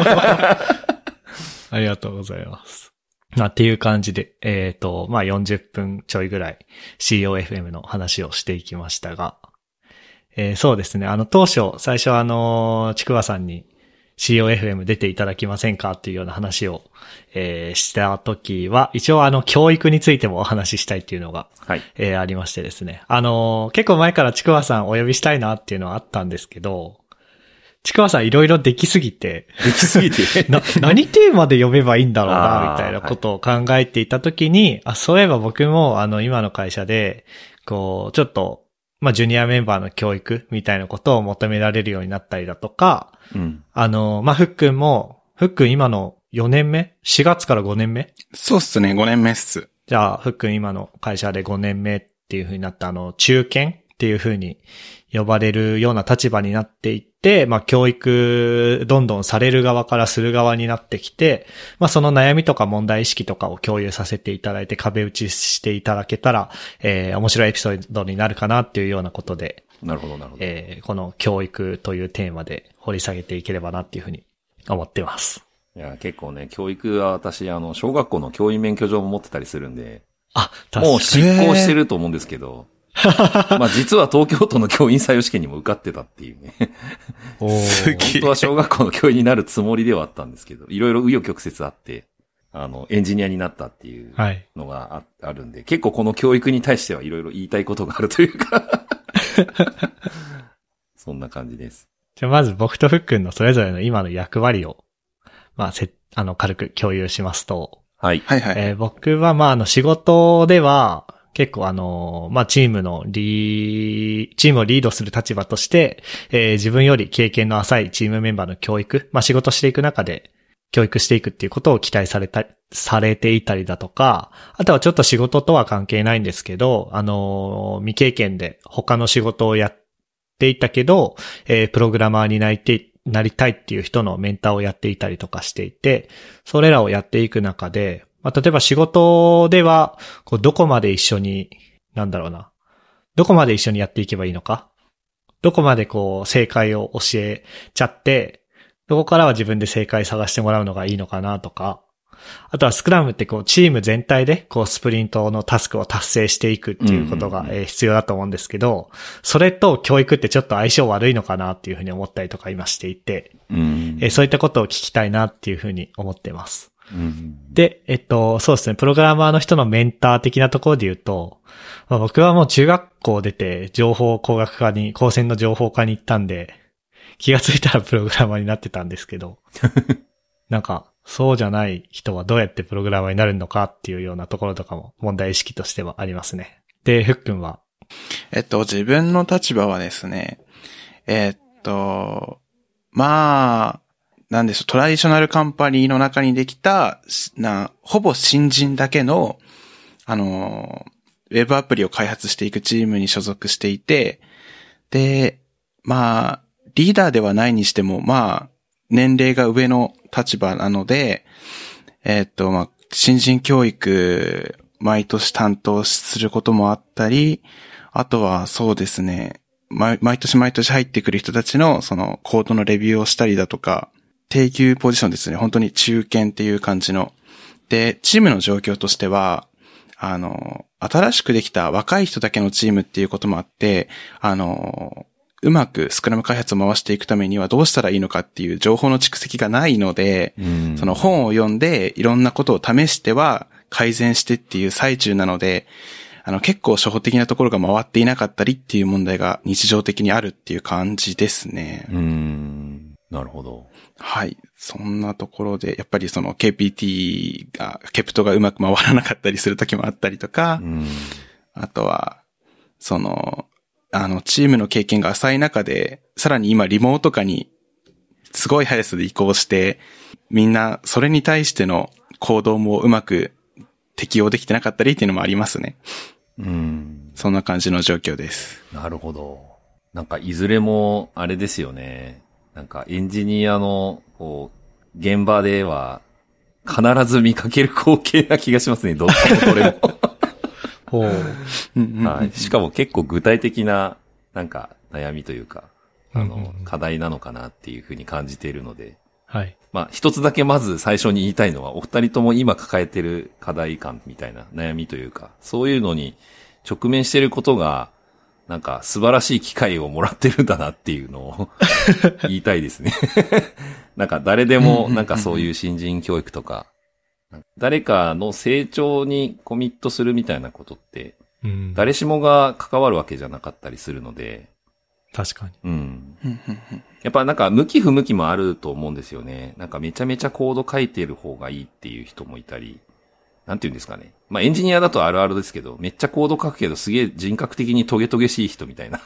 ありがとうございます。まあ、っていう感じで、えっと、まあ、よんじゅっぷんちょいぐらい シーオーエフエム の話をしていきましたが、えー、そうですね。あの、当初、最初あの、ちくわさんに シーオーエフエム 出ていただきませんかっていうような話を、えー、した時は、一応あの、教育についてもお話ししたいっていうのが、 はい。 えー、ありましてですね。あの、結構前からちくわさんお呼びしたいなっていうのはあったんですけど、ちくわさんいろいろできすぎて。 できすぎてな、何テーマで呼べばいいんだろうな、みたいなことを考えていたときに、はい、あ、そういえば僕も、あの、今の会社で、こう、ちょっと、まあ、ジュニアメンバーの教育みたいなことを求められるようになったりだとか、 うん、 あの、まあ、ふっくんも、ふっくん今のよねんめ ?し 月からごねんめそうっすね、ごねんめっす。 じゃあ、ふっくん今の会社でごねんめっていう風になった、あの、中堅っていう風に呼ばれるような立場になっていって、まあ、教育、どんどんされる側からする側になってきて、まあ、その悩みとか問題意識とかを共有させていただいて壁打ちしていただけたら、えー、面白いエピソードになるかなっていうようなことで、 なるほど、なるほど。 えー、この教育というテーマで掘り下げていければなっていうふうに思ってます。 いや、結構ね、教育は私、あの、小学校の教員免許状も持ってたりするんで、 あ、確かに。 もう執行してると思うんですけど、まあ実は東京都の教員採用試験にも受かってたっていうね。 おすげえ。 本当は小学校の教員になるつもりではあったんですけど、いろいろ紆余曲折あって、あの、エンジニアになったっていうのが あ,、はい、あるんで、結構この教育に対してはいろいろ言いたいことがあるというか、そんな感じです。 じゃあまず僕とふっくんのそれぞれの今の役割を、まあ、せ、あの、軽く共有しますと、 はい。 はいはい。 えー、僕はまあ、あの、仕事では、結構あの、まあ、チームのリー、チームをリードする立場として、えー、自分より経験の浅いチームメンバーの教育、まあ、仕事していく中で、教育していくっていうことを期待された、されていたりだとか、あとはちょっと仕事とは関係ないんですけど、あの、未経験で他の仕事をやっっていたけど、えー、プログラマーになりて、なりたいっていう人のメンターをやっていたりとかしていて、それらをやっていく中で、まあ、例えば仕事では、こう、どこまで一緒に、なんだろうな、どこまで一緒にやっていけばいいのか、どこまでこう、正解を教えちゃって、どこからは自分で正解探してもらうのがいいのかなとか、あとはスクラムってこうチーム全体でこうスプリントのタスクを達成していくっていうことが必要だと思うんですけど、それと教育ってちょっと相性悪いのかなっていうふうに思ったりとか今していて、そういったことを聞きたいなっていうふうに思ってます。で、えっと、そうですね、プログラマーの人のメンター的なところで言うと、まあ、僕はもう中学校出て情報工学科に、高専の情報科に行ったんで、気がついたらプログラマーになってたんですけど、なんか、そうじゃない人はどうやってプログラマーになるのかっていうようなところとかも問題意識としてはありますね。で、ふっくんはえっと、自分の立場はですね、えっと、まあ、なんでしょう、トラディショナルカンパニーの中にできた、な、ほぼ新人だけの、あの、ウェブアプリを開発していくチームに所属していて、で、まあ、リーダーではないにしても、まあ、年齢が上の立場なので、えっと、まあ、新人教育、毎年担当することもあったり、あとはそうですね、毎, 毎年毎年入ってくる人たちのそのコードのレビューをしたりだとか、低級ポジションですね、本当に中堅っていう感じの。で、チームの状況としては、あの、新しくできた若い人だけのチームっていうこともあって、あの、うまくスクラム開発を回していくためにはどうしたらいいのかっていう情報の蓄積がないので、その本を読んでいろんなことを試しては改善してっていう最中なので、あの結構初歩的なところが回っていなかったりっていう問題が日常的にあるっていう感じですね。 うーん、なるほど。 はい。そんなところで、やっぱりその ケーピーティー が、ケプトがうまく回らなかったりする時もあったりとか、あとは、その、あの、チームの経験が浅い中で、さらに今リモート化にすごい速さで移行して、みんなそれに対しての行動もうまく適用できてなかったりっていうのもありますね。 うん。 そんな感じの状況です。 なるほど。なんかいずれもあれですよね。なんかエンジニアの、こう、現場では必ず見かける光景な気がしますね。どっちもどれも。 ほう。 はい。しかも結構具体的な、なんか悩みというか、あの、課題なのかなっていうふうに感じているので。 はい。 まあ、一つだけまず最初に言いたいのは、お二人とも今抱えてる課題感みたいな悩みというか、そういうのに直面していることが、なんか素晴らしい機会をもらってるんだなっていうのを言いたいですね。なんか誰でもなんかそういう新人教育とか、誰かの成長にコミットするみたいなことって、誰しもが関わるわけじゃなかったりするので。 確かに。 うん。やっぱなんか向き不向きもあると思うんですよね。なんかめちゃめちゃコード書いてる方がいいっていう人もいたり。なんて言うんですかね。まあエンジニアだとあるあるですけど、めっちゃコード書くけどすげえ人格的にトゲトゲしい人みたいな。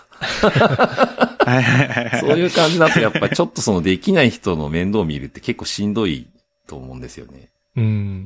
そういう感じだとやっぱちょっとそのできない人の面倒を見るって結構しんどいと思うんですよね。 うん。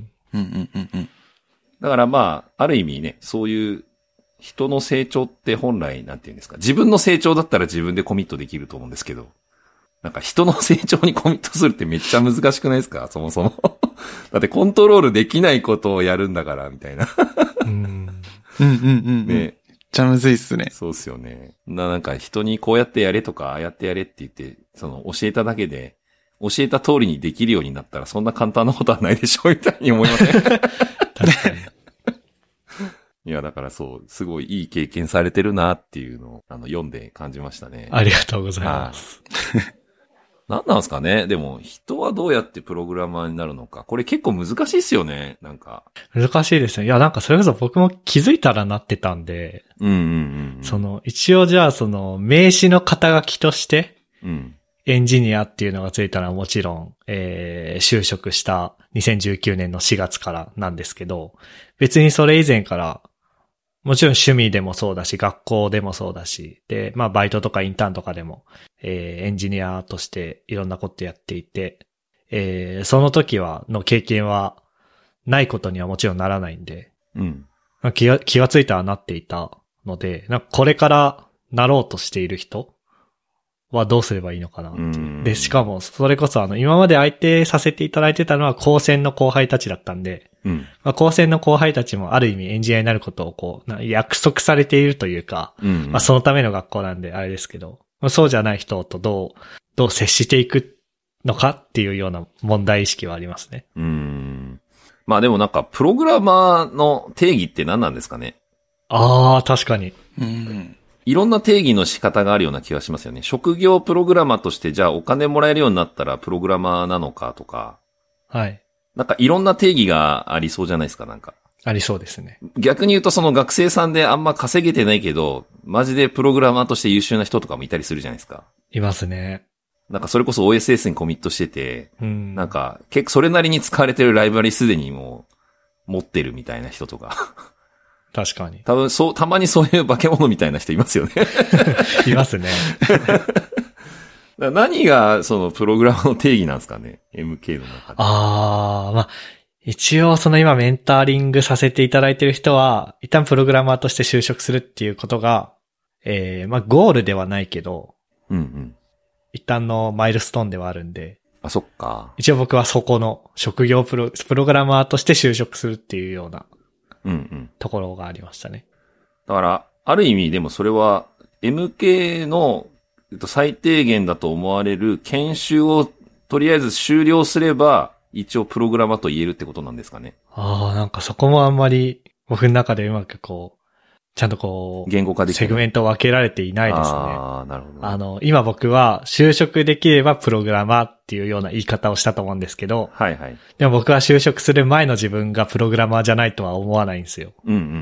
うんうんうんうん。 だからまあ、ある意味ね、そういう人の成長って本来なんて言うんですか。自分の成長だったら自分でコミットできると思うんですけど。なんか人の成長にコミットするってめっちゃ難しくないですかそもそも。だってコントロールできないことをやるんだから、みたいな。 うん。うんうんうん。ね。めっちゃむずいっすね。 そうっすよね。な、なんか人にこうやってやれとか、ああやってやれって言って、その教えただけで、教えた通りにできるようになったらそんな簡単なことはないでしょみたいに思いません確かに。いや、だからそう、すごいいい経験されてるなっていうのを、あの、読んで感じましたね。 ありがとうございます。 何なんですかねでも、人はどうやってプログラマーになるのか。これ結構難しいっすよね。なんか。 難しいですね。いや、なんかそれこそ僕も気づいたらなってたんで。 うんうんうん、うん。 その、一応じゃあその、名詞の肩書きとして、 うん。 エンジニアっていうのがついたのはもちろん、えー、就職したにせんじゅうきゅうねんのしがつからなんですけど、別にそれ以前から、もちろん趣味でもそうだし、学校でもそうだし、で、まあバイトとかインターンとかでも、えー、エンジニアとしていろんなことやっていて、えー、その時は、の経験はないことにはもちろんならないんで、 うん。 気が、気がついたらなっていたので、なんかこれからなろうとしている人はどうすればいいのかなっていう。 うんで、しかも、それこそあの、今まで相手させていただいてたのは高専の後輩たちだったんで、 うん。 まあ、高専の後輩たちもある意味エンジニアになることをこう、な約束されているというか、 うん。 まあ、そのための学校なんであれですけど、そうじゃない人とどう、どう接していくのかっていうような問題意識はありますね。 うん。まあでもなんか、プログラマーの定義って何なんですかね。 ああ、確かに。 うん。 いろんな定義の仕方があるような気がしますよね。職業プログラマーとしてじゃあお金もらえるようになったらプログラマーなのかとか、 はい。 なんかいろんな定義がありそうじゃないですか、なんか。 ありそうですね。 逆に言うとその学生さんであんま稼げてないけど、マジでプログラマーとして優秀な人とかもいたりするじゃないですか。 いますね。 なんかそれこそ オーエスエス にコミットしてて、 うん。 なんか結構それなりに使われてるライブラリすでにもう持ってるみたいな人とか。 確かに。 多分そう、たまにそういう化け物みたいな人いますよね。 いますね。 何がそのプログラマーの定義なんですかね ?エムケー の中で。 ああ、まあ、一応その今メンターリングさせていただいている人は、一旦プログラマーとして就職するっていうことが、ええー、まあゴールではないけど、 うんうん。 一旦のマイルストーンではあるんで、 あ、そっか。 一応僕はそこの職業プロ、プログラマーとして就職するっていうようなうんうん。 ところがありましたね。 だから、ある意味でもそれは エムケー の最低限だと思われる研修をとりあえず終了すれば一応プログラマーと言えるってことなんですかね。 ああ、なんかそこもあんまり僕の中でうまくこう、ちゃんとこう、 言語化できる。 セグメントを分けられていないですね。 ああ、なるほど。 あの、今僕は就職できればプログラマーっていうような言い方をしたと思うんですけど、 はいはい。 でも僕は就職する前の自分がプログラマーじゃないとは思わないんですよ。 うんうんうんうん。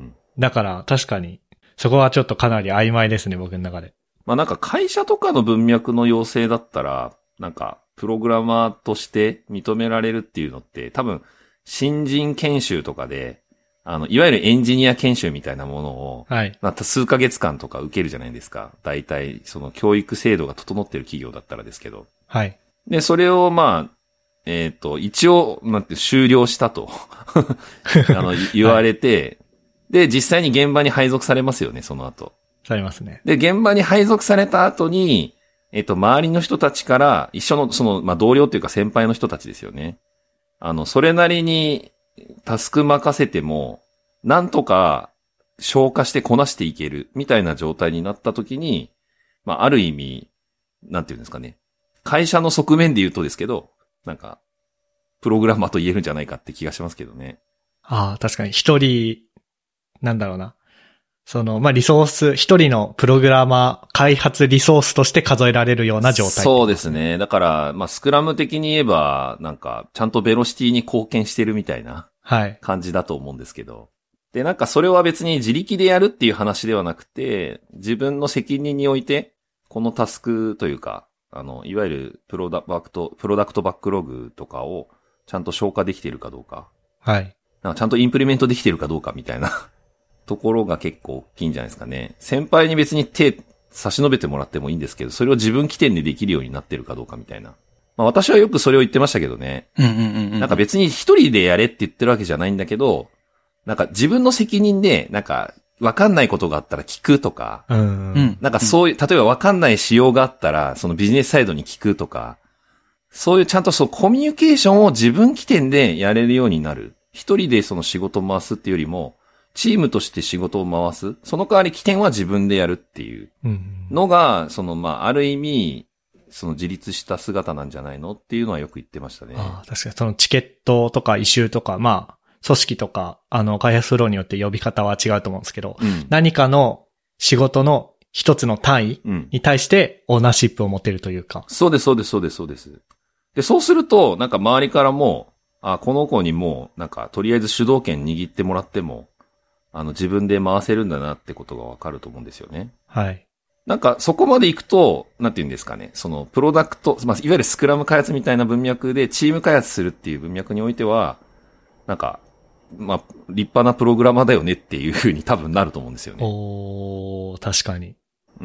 だから確かに、そこはちょっとかなり曖昧ですね、僕の中で。 まあなんか会社とかの文脈の要請だったら、なんかプログラマーとして認められるっていうのって多分新人研修とかで、あの、いわゆるエンジニア研修みたいなものを、 はい。 また数ヶ月間とか受けるじゃないですか。大体、その教育制度が整ってる企業だったらですけど。 はい。 で、それをまあ、えっと、一応、なんて終了したと、あの、言われて、で、実際に現場に配属されますよね、その後。 されますね。 で、現場に配属された後に、えっと、周りの人たちから、一緒の、その、まあ、同僚というか先輩の人たちですよね。あの、それなりに、タスク任せても、なんとか消化してこなしていけるみたいな状態になった時に、まあ、ある意味、なんていうんですかね。会社の側面で言うとですけど、なんか、プログラマーと言えるんじゃないかって気がしますけどね。 ああ、確かに一人、なんだろうな。その、まあ、リソース、一人のプログラマー、開発リソースとして数えられるような状態。 そうですね。だから、まあ、スクラム的に言えば、なんか、ちゃんとベロシティに貢献してるみたいなはい。 感じだと思うんですけど。で、なんかそれは別に自力でやるっていう話ではなくて、自分の責任において、このタスクというか、あの、いわゆるプロダクト、プロダクトバックログとかをちゃんと消化できているかどうか。 はい。 なんかちゃんとインプリメントできているかどうかみたいなところが結構大きいんじゃないですかね。先輩に別に手差し伸べてもらってもいいんですけど、それを自分起点でできるようになってるかどうかみたいな。まあ私はよくそれを言ってましたけどね。 うんうんうんうん。 なんか別に一人でやれって言ってるわけじゃないんだけど、なんか自分の責任で、なんかわかんないことがあったら聞くとか、 うん。 うん。 なんかそういう、例えばわかんない仕様があったら、そのビジネスサイドに聞くとか、そういうちゃんとそうコミュニケーションを自分起点でやれるようになる。一人でその仕事を回すっていうよりも、チームとして仕事を回す。その代わり起点は自分でやるっていうのが、そのまあ、ある意味、その自立した姿なんじゃないのっていうのはよく言ってましたね。 ああ、確かにそのチケットとかイシューとか、まあ、組織とか、あの、開発フローによって呼び方は違うと思うんですけど、 うん、 何かの仕事の一つの単位に対してオーナーシップを持てるというか。 そうです、そうです、そうです、そうです。で、そうすると、なんか周りからも、あ、この子にも、なんか、とりあえず主導権握ってもらっても、あの、自分で回せるんだなってことがわかると思うんですよね。 はい。 なんか、そこまで行くと、なんて言うんですかね、その、プロダクト、まあ、いわゆるスクラム開発みたいな文脈で、チーム開発するっていう文脈においては、なんか、まあ、立派なプログラマーだよねっていう風に多分なると思うんですよね。 おー、確かに。 うん。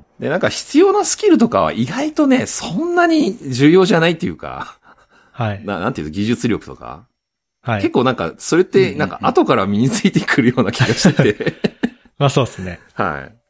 で、なんか必要なスキルとかは意外とね、そんなに重要じゃないっていうか、 はい。 ななんていうの、技術力とか。 はい。 結構なんか、それって、なんか後から身についてくるような気がしてて。 まあそうですね。 はい。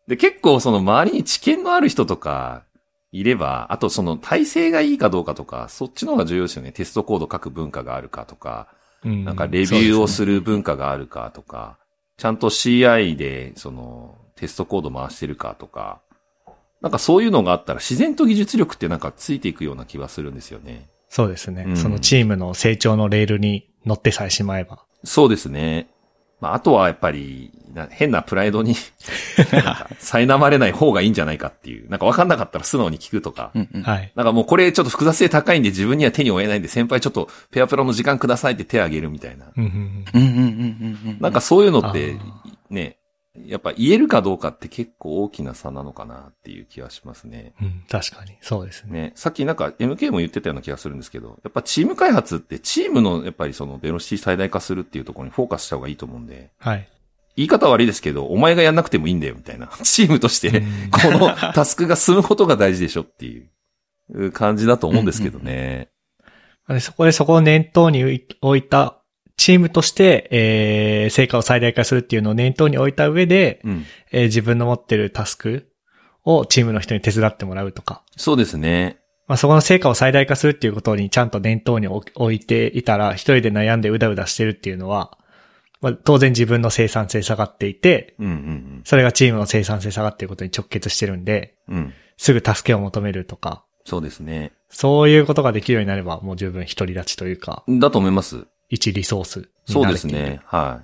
で、結構その周りに知見のある人とかいれば、あとその体制がいいかどうかとか、そっちの方が重要ですよね。テストコード書く文化があるかとか、うん、なんかレビューをする文化があるかとか、ね、ちゃんと シーアイ でそのテストコード回してるかとか、なんかそういうのがあったら自然と技術力ってなんかついていくような気がするんですよね。 そうですね。うん、そのチームの成長のレールに乗ってさえしまえば。 そうですね。まあ、あとはやっぱり、変なプライドに、苛まれない方がいいんじゃないかっていう。なんか分かんなかったら素直に聞くとか。うんうん、はい。なんかもうこれちょっと複雑性高いんで自分には手に負えないんで先輩ちょっとペアプロの時間くださいって手挙げるみたいな。なんかそういうのって、ね、やっぱ言えるかどうかって結構大きな差なのかなっていう気はしますね。 うん、確かに。そうですね。 ね。さっきなんか エムケー も言ってたような気がするんですけど、やっぱチーム開発ってチームのやっぱりそのベロシティ最大化するっていうところにフォーカスした方がいいと思うんで。はい。言い方は悪いですけど、お前がやんなくてもいいんだよみたいな。チームとして、このタスクが進むことが大事でしょっていう感じだと思うんですけどね。 うんうん、そこでそこを念頭に置いたチームとして、えー、成果を最大化するっていうのを念頭に置いた上で、うんえー、自分の持ってるタスクをチームの人に手伝ってもらうとか。 そうですね。 まあ、そこの成果を最大化するっていうことにちゃんと念頭に置いていたら、一人で悩んでうだうだしてるっていうのは、まあ、当然自分の生産性下がっていて、うんうんうん、それがチームの生産性下がっていることに直結してるんで、うん、すぐ助けを求めるとか。 そうですね。 そういうことができるようになれば、もう十分独り立ちというか。 だと思います。 一リソースになる。 そうですね。はい。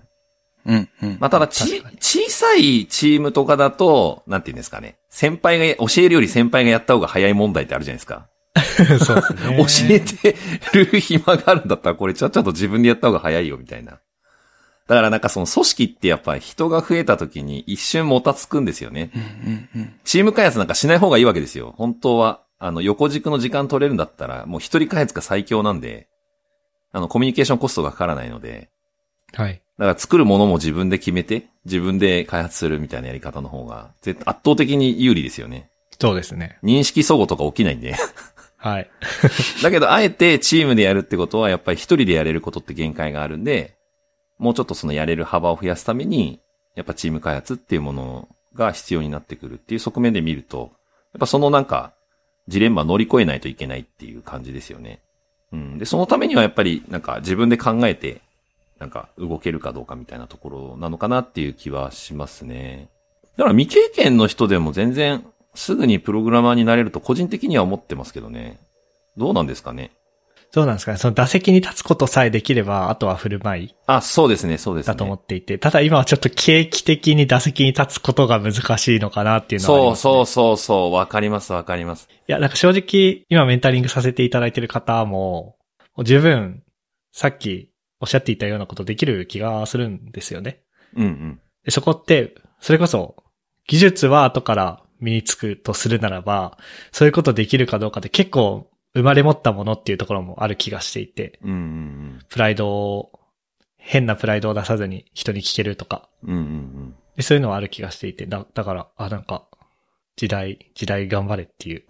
うんうん。まあ、ただち、小さいチームとかだと、なんて言うんですかね。先輩が、教えるより先輩がやった方が早い問題ってあるじゃないですか。 そうですね。 教えてる暇があるんだったら、これちゃっちゃと自分でやった方が早いよ、みたいな。だからなんかその組織ってやっぱり人が増えた時に一瞬もたつくんですよね。うんうんうん、チーム開発なんかしない方がいいわけですよ。本当は、あの、横軸の時間取れるんだったら、もう一人開発が最強なんで、あの、コミュニケーションコストがかからないので。はい。だから作るものも自分で決めて、自分で開発するみたいなやり方の方が、圧倒的に有利ですよね。 そうですね。 認識齟齬とか起きないんで。 はい。 だけど、あえてチームでやるってことは、やっぱり一人でやれることって限界があるんで、もうちょっとそのやれる幅を増やすために、やっぱチーム開発っていうものが必要になってくるっていう側面で見ると、やっぱそのなんか、ジレンマ乗り越えないといけないっていう感じですよね。うん。で、そのためにはやっぱりなんか自分で考えて、なんか動けるかどうかみたいなところなのかなっていう気はしますね。だから未経験の人でも全然すぐにプログラマーになれると個人的には思ってますけどね。どうなんですかね。 そうなんですかね。その打席に立つことさえできれば、あとは振る舞い。 あ、そうですね、そうですね。 だと思っていて。ただ今はちょっと景気的に打席に立つことが難しいのかなっていうのはありますね。 そうそうそうそう、わかりますわかります。 いや、なんか正直、今メンタリングさせていただいている方も、もう十分、さっきおっしゃっていたようなことできる気がするんですよね。うんうん。でそこって、それこそ、技術は後から身につくとするならば、そういうことできるかどうかって結構、生まれ持ったものっていうところもある気がしていて、うんうんうん、プライドを、変なプライドを出さずに人に聞けるとか、うんうんうん、でそういうのはある気がしていて、だ、だから、あ、なんか、時代、時代頑張れっていう。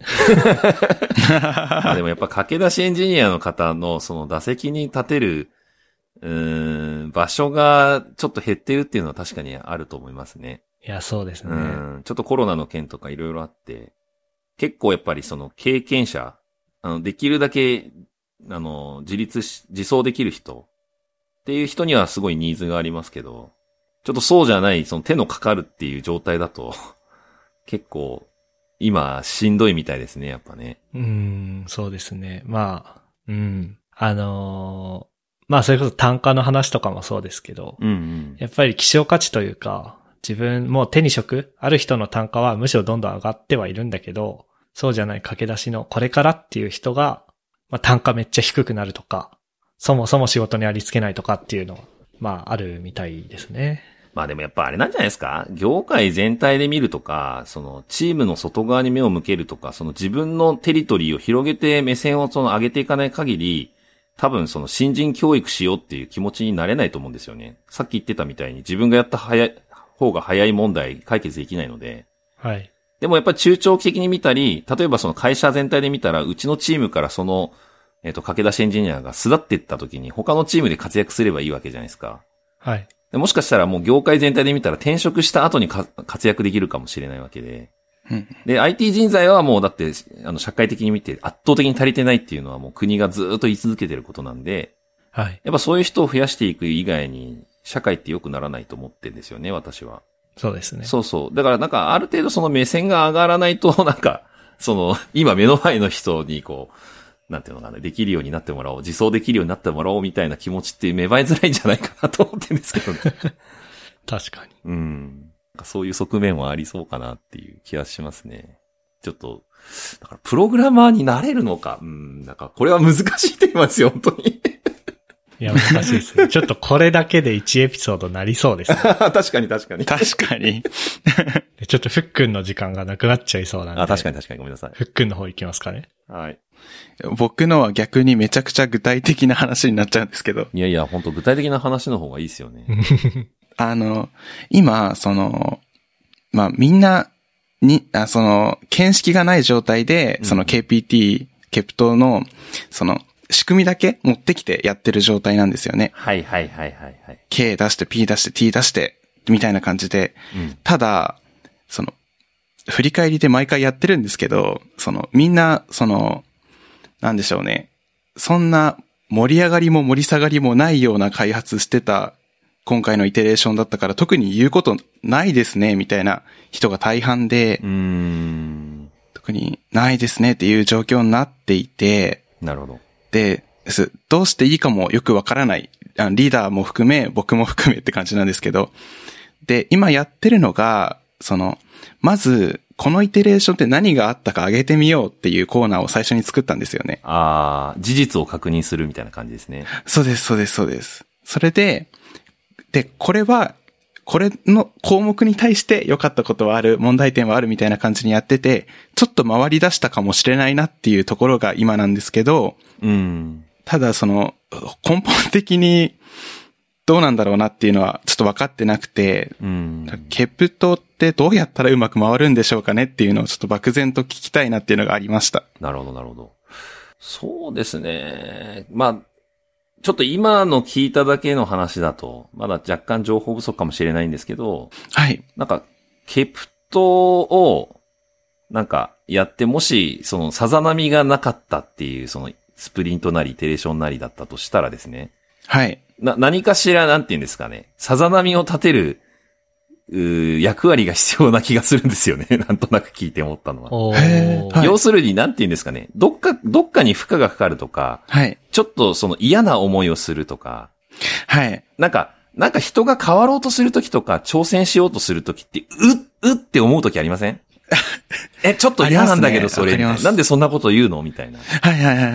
でもやっぱ駆け出しエンジニアの方のその打席に立てる、うーん、場所がちょっと減ってるっていうのは確かにあると思いますね。 いや、そうですね。 うん、ちょっとコロナの件とかいろいろあって、結構やっぱりその経験者、あの、できるだけ、あの、自立し、自走できる人っていう人にはすごいニーズがありますけど、ちょっとそうじゃない、その手のかかるっていう状態だと、結構、今、しんどいみたいですね、やっぱね。 うーん、そうですね。まあ、うん。あのー、まあ、それこそ単価の話とかもそうですけど、うんうん、やっぱり希少価値というか、自分も手に職ある人の単価はむしろどんどん上がってはいるんだけど、そうじゃない駆け出しのこれからっていう人が、まあ、単価めっちゃ低くなるとか、そもそも仕事にありつけないとかっていうのは、まああるみたいですね。 まあでもやっぱあれなんじゃないですか？業界全体で見るとか、そのチームの外側に目を向けるとか、その自分のテリトリーを広げて目線をその上げていかない限り、多分その新人教育しようっていう気持ちになれないと思うんですよね。さっき言ってたみたいに自分がやった早い方が早い問題解決できないので。はい。でもやっぱり中長期的に見たり、例えばその会社全体で見たら、うちのチームからその、えっと、駆け出しエンジニアが巣立っていった時に、他のチームで活躍すればいいわけじゃないですか。はい。 でもしかしたらもう業界全体で見たら転職した後にか活躍できるかもしれないわけで。 うん、 で、アイティー 人材はもうだって、あの、社会的に見て圧倒的に足りてないっていうのはもう国がずっと言い続けてることなんで、 はい。 やっぱそういう人を増やしていく以外に、社会って良くならないと思ってるんですよね、私は。 そうですね。 そうそう。だからなんかある程度その目線が上がらないと、なんか、その、今目の前の人にこう、なんていうのかな、できるようになってもらおう、自走できるようになってもらおうみたいな気持ちって芽生えづらいんじゃないかなと思ってるんですけどね。 確かに。 うん。そういう側面はありそうかなっていう気がしますね。ちょっと、だからプログラマーになれるのか。うん、なんかこれは難しいテーマですよ、本当に。 いや、難しいですね。ちょっとこれだけでいちエピソードなりそうですね。 確かに確かに。 確かに。 ちょっとふっくんの時間がなくなっちゃいそうなんで。 あ、確かに確かにごめんなさい。 ふっくんの方行きますかね。 はい。 僕のは逆にめちゃくちゃ具体的な話になっちゃうんですけど。 いやいや、本当具体的な話の方がいいですよね。 あの、今、その、まあ、みんなに、あその、見識がない状態で、その ケーピーティー、ケプトの、その、仕組みだけ持ってきてやってる状態なんですよね。 はいはいはいはいはい。 K 出して P 出して T 出して、みたいな感じで、うん、ただ、その、振り返りで毎回やってるんですけど、その、みんな、その、なんでしょうね。そんな盛り上がりも盛り下がりもないような開発してた今回のイテレーションだったから特に言うことないですね、みたいな人が大半で、 うーん特にないですねっていう状況になっていて、 なるほど。 で、どうしていいかもよくわからない。リーダーも含め、僕も含めって感じなんですけど、で、今やってるのが、その、まず、このイテレーションって何があったか上げてみようっていうコーナーを最初に作ったんですよね。 ああ、事実を確認するみたいな感じですね。 そうです、そうです、そうです。それで、で、これは、これの項目に対して良かったことはある、問題点はあるみたいな感じにやってて、ちょっと回り出したかもしれないなっていうところが今なんですけど、 うん。 ただその、根本的にどうなんだろうなっていうのはちょっと分かってなくて、 うん、 ケプトってどうやったらうまく回るんでしょうかねっていうのをちょっと漠然と聞きたいなっていうのがありました。 なるほど、なるほど。そうですね。まあ、ちょっと今の聞いただけの話だと、まだ若干情報不足かもしれないんですけど、 はい。 なんか、ケプトを、なんか、やって、もし、その、さざ波がなかったっていう、その、スプリントなり、イテレーションなりだったとしたらですね。 はい。 な、何かしら、なんて言うんですかね。さざ波を立てる、う役割が必要な気がするんですよね。なんとなく聞いて思ったのは。 へー、はい、 要するに、なんて言うんですかね。どっか、どっかに負荷がかかるとか、 はい。 ちょっとその嫌な思いをするとか、 はい。 なんか、なんか人が変わろうとするときとか、挑戦しようとするときって、う、うって思うときありませんえ、ちょっと嫌なんだけど、それ、ね、なんでそんなこと言うのみたいな。 はいはいはいはい。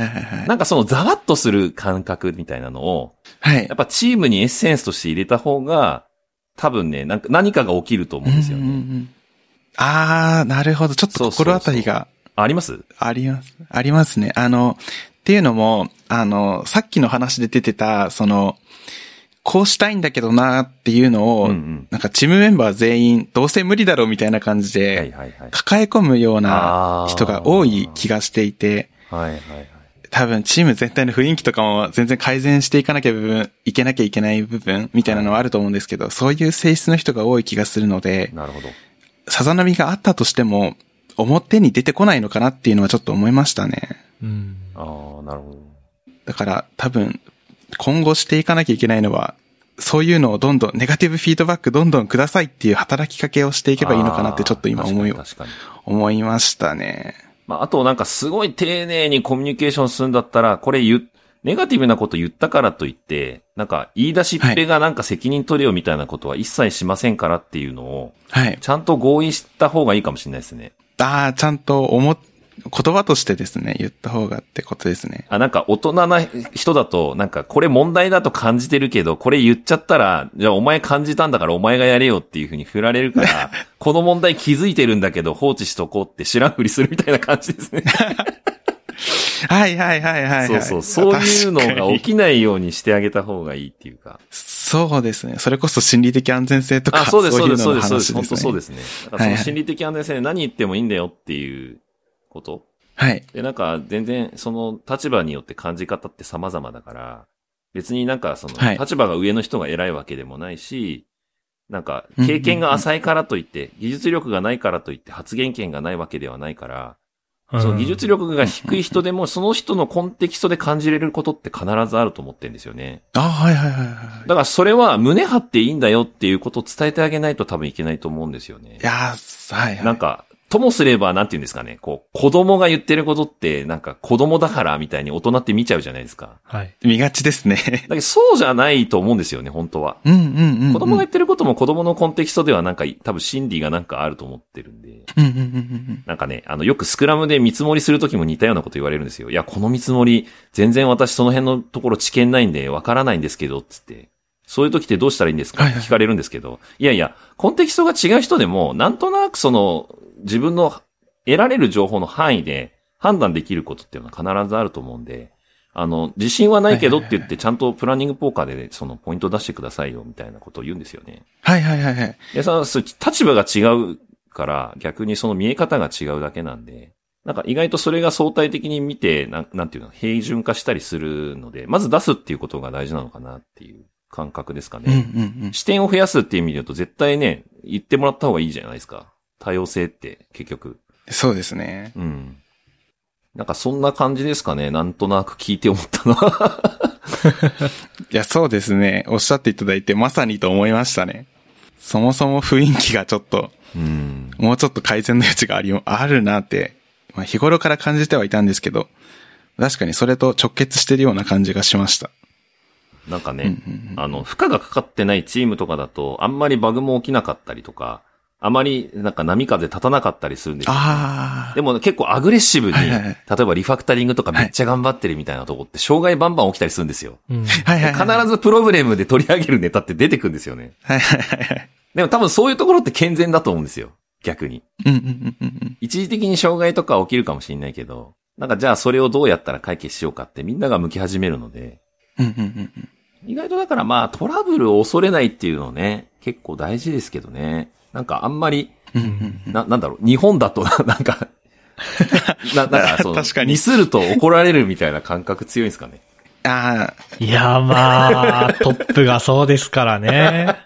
なんかそのざわっとする感覚みたいなのを、 はい。 やっぱチームにエッセンスとして入れた方が、多分ね、なんか何かが起きると思うんですよね。うんうんうん、 あー、なるほど。ちょっと心当たりが。そうそうそう、 ありますあります。ありますね。あの、っていうのも、あの、さっきの話で出てた、その、こうしたいんだけどなっていうのを、うんうん、なんかチームメンバー全員、どうせ無理だろうみたいな感じで、抱え込むような人が多い気がしていて、 はいはいはい、 多分チーム全体の雰囲気とかも全然改善していかなきゃ部分、いけなきゃいけない部分みたいなのはあると思うんですけど、はい、そういう性質の人が多い気がするので、 なるほど。 さざ波があったとしても、表に出てこないのかなっていうのはちょっと思いましたね。 うん。ああ、なるほど。 だから多分、今後していかなきゃいけないのは、そういうのをどんどん、ネガティブフィードバックどんどんくださいっていう働きかけをしていけばいいのかなってちょっと今思い、思いましたね。 まあ、あとなんかすごい丁寧にコミュニケーションするんだったら、これ言、ネガティブなこと言ったからといって、なんか言い出しっぺがなんか責任取れよみたいなことは一切しませんからっていうのを、はい。ちゃんと合意した方がいいかもしれないですね。 ああ、ちゃんと思っ、言葉としてですね、言った方がってことですね。 あ、なんか大人な人だと、なんかこれ問題だと感じてるけど、これ言っちゃったら、じゃあお前感じたんだからお前がやれよっていう風に振られるから、この問題気づいてるんだけど放置しとこうって知らんふりするみたいな感じですね。 はいはいはいはい、はい。 そうそう。そういうのが起きないようにしてあげた方がいいっていうか。 そうですね。それこそ心理的安全性とか。 あ、そうですそうですそうです。そうです。本当そうですね。だからその心理的安全性で何言ってもいいんだよっていうこと。 はい。 で、なんか全然その立場によって感じ方って様々だから、 別になんかその、 はい、 立場が上の人が偉いわけでもないし、なんか、経験が浅いからといって、技術力がないからといって発言権がないわけではないから、うん、その技術力が低い人でも、その人のコンテキストで感じれることって必ずあると思ってるんですよね。 あ、はいはいはいはい。 だからそれは胸張っていいんだよっていうことを伝えてあげないと多分いけないと思うんですよね。 いやー、はいはい。 なんか、ともすれば、なんて言うんですかね、こう、子供が言ってることって、なんか子供だからみたいに大人って見ちゃうじゃないですか。 はい。 見がちですね。 だけどそうじゃないと思うんですよね、本当は。 うんうんうん、うん。 子供が言ってることも子供のコンテキストではなんか、多分心理がなんかあると思ってるんで。 うんうんうんうん。 なんかね、あの、よくスクラムで見積もりするときも似たようなこと言われるんですよ。いや、この見積もり、全然私その辺のところ知見ないんでわからないんですけど、つって。そういう時ってどうしたらいいんですかって聞かれるんですけど、はいはい、いやいや、コンテキストが違う人でも、なんとなくその、自分の得られる情報の範囲で判断できることっていうのは必ずあると思うんで、あの、自信はないけどって言ってちゃんとプランニングポーカーでそのポイント出してくださいよみたいなことを言うんですよね。 はいはいはいはい。 いや、その立場が違うから逆にその見え方が違うだけなんで、なんか意外とそれが相対的に見て、なん、なんていうの、平準化したりするので、まず出すっていうことが大事なのかなっていう感覚ですかね。 うんうんうん、 視点を増やすっていう意味で言うと絶対ね、言ってもらった方がいいじゃないですか。多様性って結局。 そうですね。 うん。なんかそんな感じですかね。なんとなく聞いて思ったのは。 いや、そうですね。おっしゃっていただいてまさにと思いましたね。そもそも雰囲気がちょっと、うん、もうちょっと改善の余地があり、あるなって、まあ、日頃から感じてはいたんですけど、確かにそれと直結してるような感じがしました。 なんかね、うんうんうん、あの、負荷がかかってないチームとかだと、あんまりバグも起きなかったりとか、あまりなんか波風立たなかったりするんですよ、ね。あでも結構アグレッシブに、はいはい、例えばリファクタリングとかめっちゃ頑張ってるみたいなとこって障害バンバン起きたりするんですよ。うん、はいはいはい、必ずプロブレムで取り上げるネタって出てくるんですよね。はいはいはい、でも多分そういうところって健全だと思うんですよ。逆に。うんうんうんうん、一時的に障害とか起きるかもしれないけど、なんかじゃあそれをどうやったら解決しようかってみんなが向き始めるので、うんうんうん、意外とだからまあトラブルを恐れないっていうのね、結構大事ですけどね。なんかあんまり、な、なんだろう、日本だとなんか、な、なんかその、確かにミスると怒られるみたいな感覚強いんですかね。 ああ。 いや、まあ、トップがそうですからね。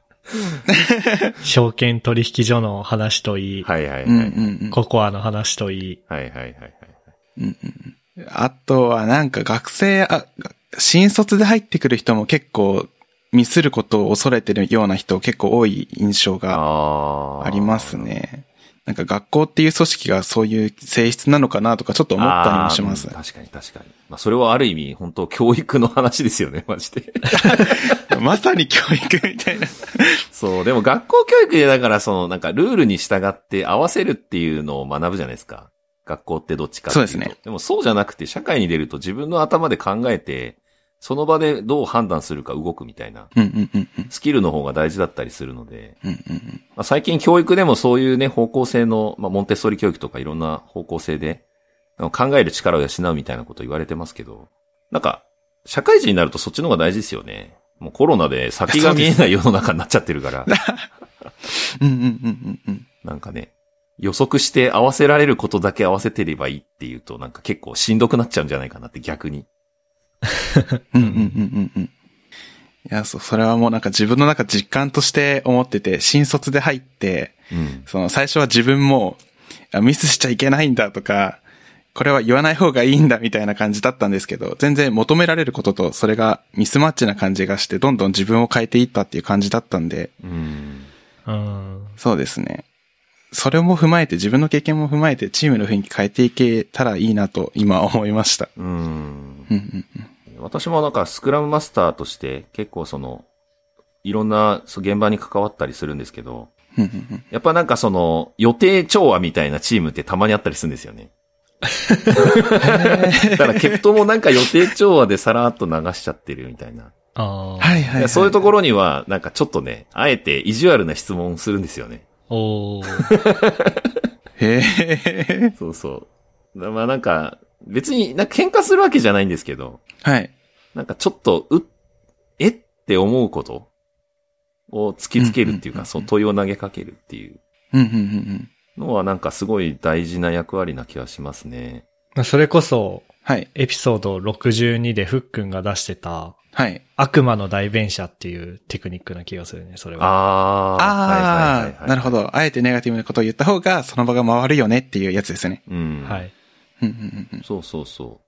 証券取引所の話といい。 はいはいはい。 ココアの話といい。 はいはいはいはい。 うんうん、あとはなんか学生、あ、新卒で入ってくる人も結構、ミスることを恐れてるような人結構多い印象がありますね。なんか学校っていう組織がそういう性質なのかなとかちょっと思ったりもします。 確かに確かに。まあそれはある意味本当教育の話ですよね、マジで。 まさに教育みたいな。 そう、でも学校教育でだからそのなんかルールに従って合わせるっていうのを学ぶじゃないですか。学校ってどっちかっていうと。 そうですね。 でもそうじゃなくて社会に出ると自分の頭で考えて、その場でどう判断するか動くみたいな、スキルの方が大事だったりするので、まあ、最近教育でもそういうね、方向性の、まあ、モンテッソーリ教育とかいろんな方向性で、考える力を養うみたいなこと言われてますけど、なんか、社会人になるとそっちの方が大事ですよね。もうコロナで先が見えない世の中になっちゃってるから。なんかね、予測して合わせられることだけ合わせてればいいっていうと、なんか結構しんどくなっちゃうんじゃないかなって逆に。 うんうんうんうんうん。いや、そ、それはもうなんか自分の中実感として思ってて、新卒で入って、うん、その最初は自分もミスしちゃいけないんだとか、これは言わない方がいいんだみたいな感じだったんですけど、全然求められることとそれがミスマッチな感じがして、どんどん自分を変えていったっていう感じだったんで、うんうん、そうですね。それも踏まえて、自分の経験も踏まえて、チームの雰囲気変えていけたらいいなと今思いました。うん私もなんかスクラムマスターとして結構その、いろんな現場に関わったりするんですけど、やっぱなんかその、予定調和みたいなチームってたまにあったりするんですよね。だからケプトもなんか予定調和でさらっと流しちゃってるみたいな。あはいはいはい、そういうところにはなんかちょっとね、あえて意地悪な質問するんですよね。おへえ。そうそう。まあなんか、別になんか喧嘩するわけじゃないんですけど。はい。なんかちょっと、う、えって思うことを突きつけるっていうか、その問いを投げかけるっていうのはなんかすごい大事な役割な気がしますね。 それこそ、 はい。 エピソードろくじゅうにでふっくんが出してた、 はい。 悪魔の代弁者っていうテクニックな気がするね、それは。 ああ。 ああ、 はいはいはいはい、 なるほど。あえてネガティブなことを言った方が、その場が回るよねっていうやつですね。 うん。 はい。 そうそうそう。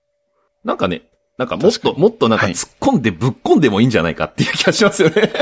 なんかね、なんかもっと、もっとなんか突っ込んでぶっ込んでもいいんじゃないかっていう気がしますよね。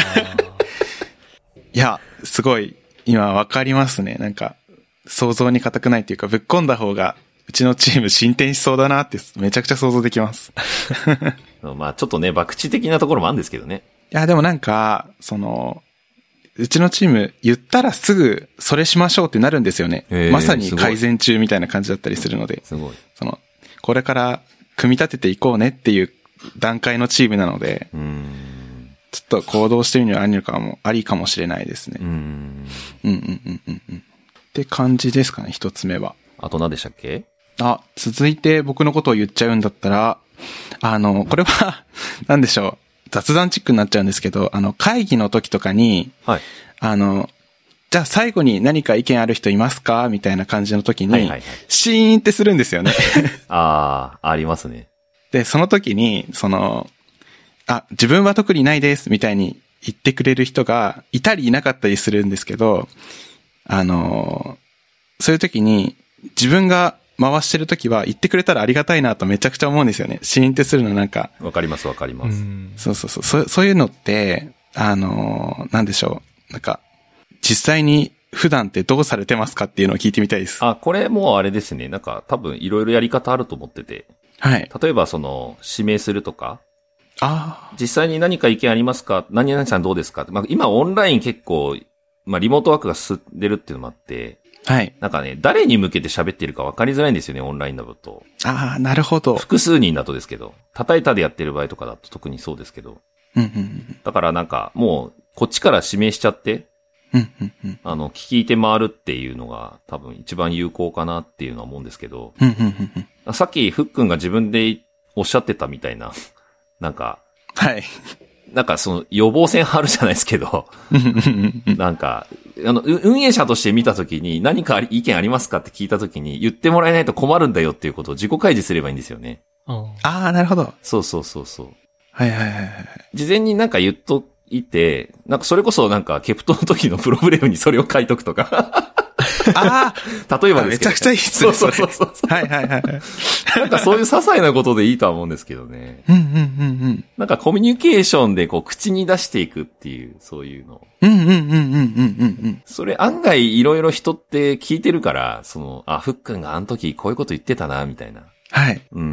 いや、すごい、今わかりますね。なんか、想像に難くないっていうか、ぶっ込んだ方が、うちのチーム進展しそうだなって、めちゃくちゃ想像できます。 まあちょっとね、博打的なところもあるんですけどね。 いや、でもなんか、その、うちのチーム、言ったらすぐ、それしましょうってなるんですよね。まさに改善中みたいな感じだったりするので。 すごい。 その、これから、組み立てていこうねっていう段階のチームなので、 うーんちょっと行動してみるのはありかも、ありかもしれないですね。 うーんうんうんうんうんうん。って感じですかね、一つ目は。 あと何でしたっけ？ あ、続いて僕のことを言っちゃうんだったら、あの、これは、なんでしょう、雑談チックになっちゃうんですけど、あの、会議の時とかに、 はい。 あの、じゃあ最後に何か意見ある人いますかみたいな感じの時に、 はいはいはい、 シーンってするんですよね。 ああ、ありますね。 で、その時に、その、あ、自分は特にないです、みたいに言ってくれる人がいたりいなかったりするんですけど、あの、そういう時に、自分が回してる時は言ってくれたらありがたいなとめちゃくちゃ思うんですよね。シーンってするのなんか。 わかりますわかります。 そうそうそう。そ、そういうのって、あの、なんでしょう。なんか、実際に普段ってどうされてますかっていうのを聞いてみたいです。 あ、これもうあれですね。なんか多分いろいろやり方あると思ってて。 はい。 例えばその、指名するとか。 ああ。 実際に何か意見ありますか？何々さんどうですか？まあ、今オンライン結構、まあリモートワークが進んでるっていうのもあって、 はい。 なんかね、誰に向けて喋ってるか分かりづらいんですよね、オンラインだと。 ああ、なるほど。 複数人だとですけど、叩いたでやってる場合とかだと特にそうですけど。 うんうんうん、 だからなんか、もう、こっちから指名しちゃって、 うんうんうん、 あの、聞いて回るっていうのが多分一番有効かなっていうのは思うんですけど、 うんうんうんうん、 さっきふっくんが自分でおっしゃってたみたいな、なんか、 はい。 なんかその予防線張るじゃないですけど、なんか、あの、運営者として見たときに何か意見ありますかって聞いたときに言ってもらえないと困るんだよっていうことを自己開示すればいいんですよね。 ああ、なるほど。 そうそうそうそう。 はいはいはいはい。 事前になんか言っといて、なんかそれこそなんかケプトの時のプログレムにそれを書いとくとか。 ああ、例えばですけど、ね。 めちゃくちゃいいっすね。 そうそうそうそう。 はいはいはい。 なんかそういう些細なことでいいとは思うんですけどね。 うんうんうんうん。 なんかコミュニケーションでこう口に出していくっていう、そういうの。 うんうんうんうんうんうんうん。 それ案外いろいろ人って聞いてるから、その、あ、ふっくんがあの時こういうこと言ってたな、みたいな。 はい。 うん。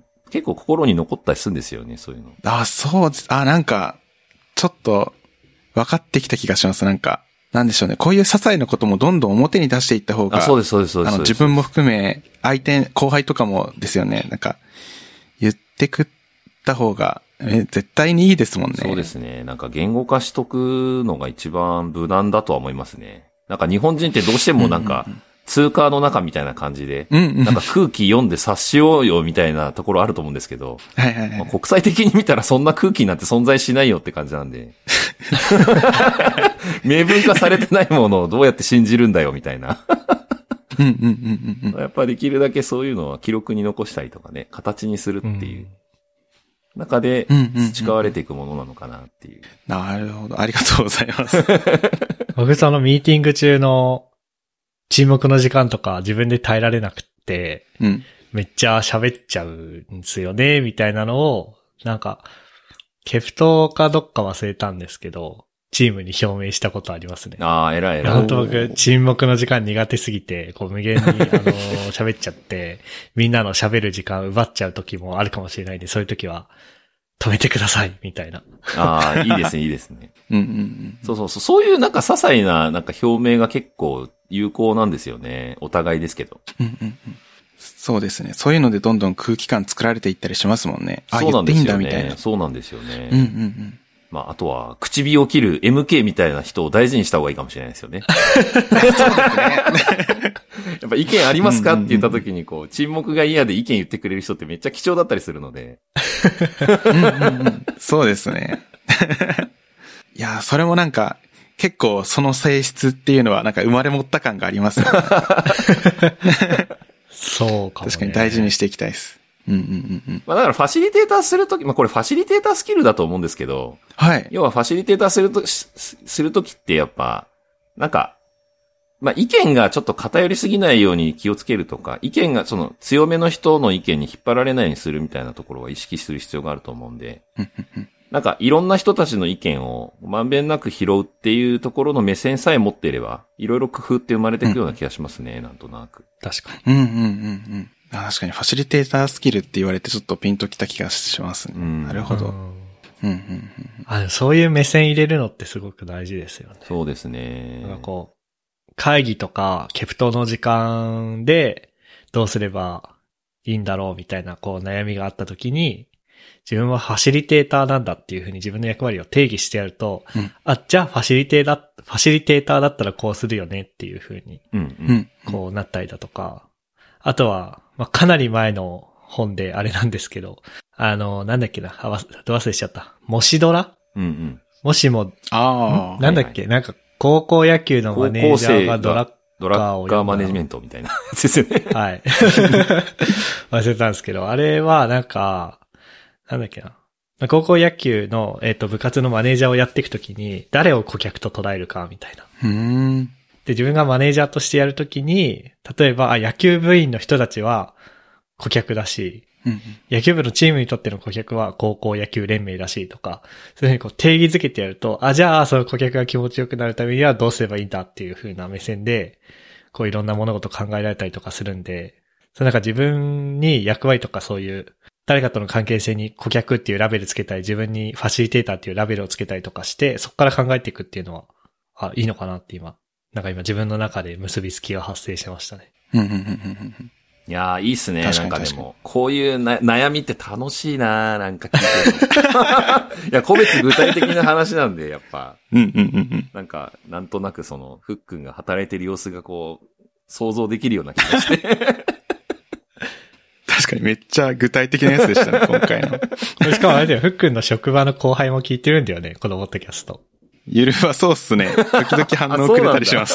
結構心に残ったりするんですよね、そういうの。 あ、そうです。あ、なんか、ちょっと、分かってきた気がします。なんか、なんでしょうね。こういう些細なこともどんどん表に出していった方が、 あ、そうです、そうです、そうです。 あの、自分も含め、相手、後輩とかもですよね。なんか、言ってくった方が、え、絶対にいいですもんね。 そうですね。なんか言語化しとくのが一番無難だとは思いますね。なんか日本人ってどうしてもなんか、通貨の中みたいな感じで、 うんうん、 なんか空気読んで察しようよみたいなところあると思うんですけど、 はいはいはい、 まあ、国際的に見たらそんな空気なんて存在しないよって感じなんで、明文化されてないものをどうやって信じるんだよみたいな。 うんうんうんうんうん、 やっぱりできるだけそういうのは記録に残したりとかね、形にするっていう中で培われていくものなのかなっていう。 うんうんうんうん、なるほど。ありがとうございます。 僕そのミーティング中の沈黙の時間とか自分で耐えられなくって、 うん、 めっちゃ喋っちゃうんですよね、みたいなのを、なんか、ケプトかどっか忘れたんですけど、チームに表明したことありますね。 ああ、偉い偉い。 本当僕、沈黙の時間苦手すぎて、こう無限に、あのー、喋っちゃって、みんなの喋る時間奪っちゃう時もあるかもしれないんで、そういう時は、止めてください、みたいな。 ああ、いいですね、いいですね。 うんうんうん。 そうそうそう。そういうなんか些細ななんか表明が結構有効なんですよね。お互いですけど。 うんうんうん。そうですね。そういうのでどんどん空気感作られていったりしますもんね。あ、 そうなんですよね。 言っていいんだみたいな。 そうなんですよね。 うんうんうん。 まあ、あとは、唇を切る エムケー みたいな人を大事にした方がいいかもしれないですよね。 そうですね。 やっぱ意見ありますかって言った時に、こう、沈黙が嫌で意見言ってくれる人ってめっちゃ貴重だったりするので。 うんうんうん、そうですね。いや、それもなんか、結構その性質っていうのはなんか生まれ持った感がありますよね。 そうかもね。 確かに大事にしていきたいです。 うんうんうんうん。 まあだからファシリテーターするとき、まあこれファシリテータースキルだと思うんですけど、 はい。 要はファシリテーターすると、しするときってやっぱ、なんか、まあ意見がちょっと偏りすぎないように気をつけるとか、意見がその強めの人の意見に引っ張られないようにするみたいなところは意識する必要があると思うんで、なんかいろんな人たちの意見をまんべんなく拾うっていうところの目線さえ持っていれば、いろいろ工夫って生まれていくような気がしますね、うん、なんとなく。 確かに。 うんうんうんうん。確かにファシリテータースキルって言われてちょっとピンときた気がしますね。うん、なるほど。うんうんうん、 あ、そういう目線入れるのってすごく大事ですよね。 そうですね。 なんかこう、会議とかケプトの時間でどうすればいいんだろうみたいなこう悩みがあった時に、自分はファシリテーターなんだっていうふうに自分の役割を定義してやると、うん、あ、じゃあファシリテーター、ファシリテーターだったらこうするよねっていうふうに、こうなったりだとか、あとは、まあ、かなり前の本であれなんですけど、あの、なんだっけな、あ、ど忘れしちゃった。もしドラ、 うんうん、 もしも、 ああ、 なんだっけ、はいはい、なんか高校野球のマネージャーがドラッドラッカーマネジメントみたいなやつですよね。 はい。忘れたんですけど、あれはなんか、なんだっけな。高校野球の、えっと、部活のマネージャーをやっていくときに、誰を顧客と捉えるかみたいな。 うーん。 で、自分がマネージャーとしてやるときに、例えば、あ、野球部員の人たちは顧客だし、 うんうん、 野球部のチームにとっての顧客は高校野球連盟だしとか、そういうふうにこう定義づけてやると、あ、じゃあその顧客が気持ちよくなるためにはどうすればいいんだっていうふうな目線で、こういろんな物事考えられたりとかするんで、そのなんか自分に役割とかそういう、誰かとの関係性に顧客っていうラベルつけたり、自分にファシリテーターっていうラベルをつけたりとかして、そこから考えていくっていうのは、あ、いいのかなって今、なんか今自分の中で結びつきが発生してましたね。 いやー、いいっすね。なんかでも、こういうな悩みって楽しいなー、なんか聞いてる。いや、個別具体的な話なんで、やっぱ。なんか、なんとなくその、ふっくんが働いてる様子がこう、想像できるような気がして。 確かにめっちゃ具体的なやつでしたね、今回の。 しかもあれだよ、ふっくんの職場の後輩も聞いてるんだよね、このポッドキャスト。 ゆるはそうっすね。時々反応くれたりします。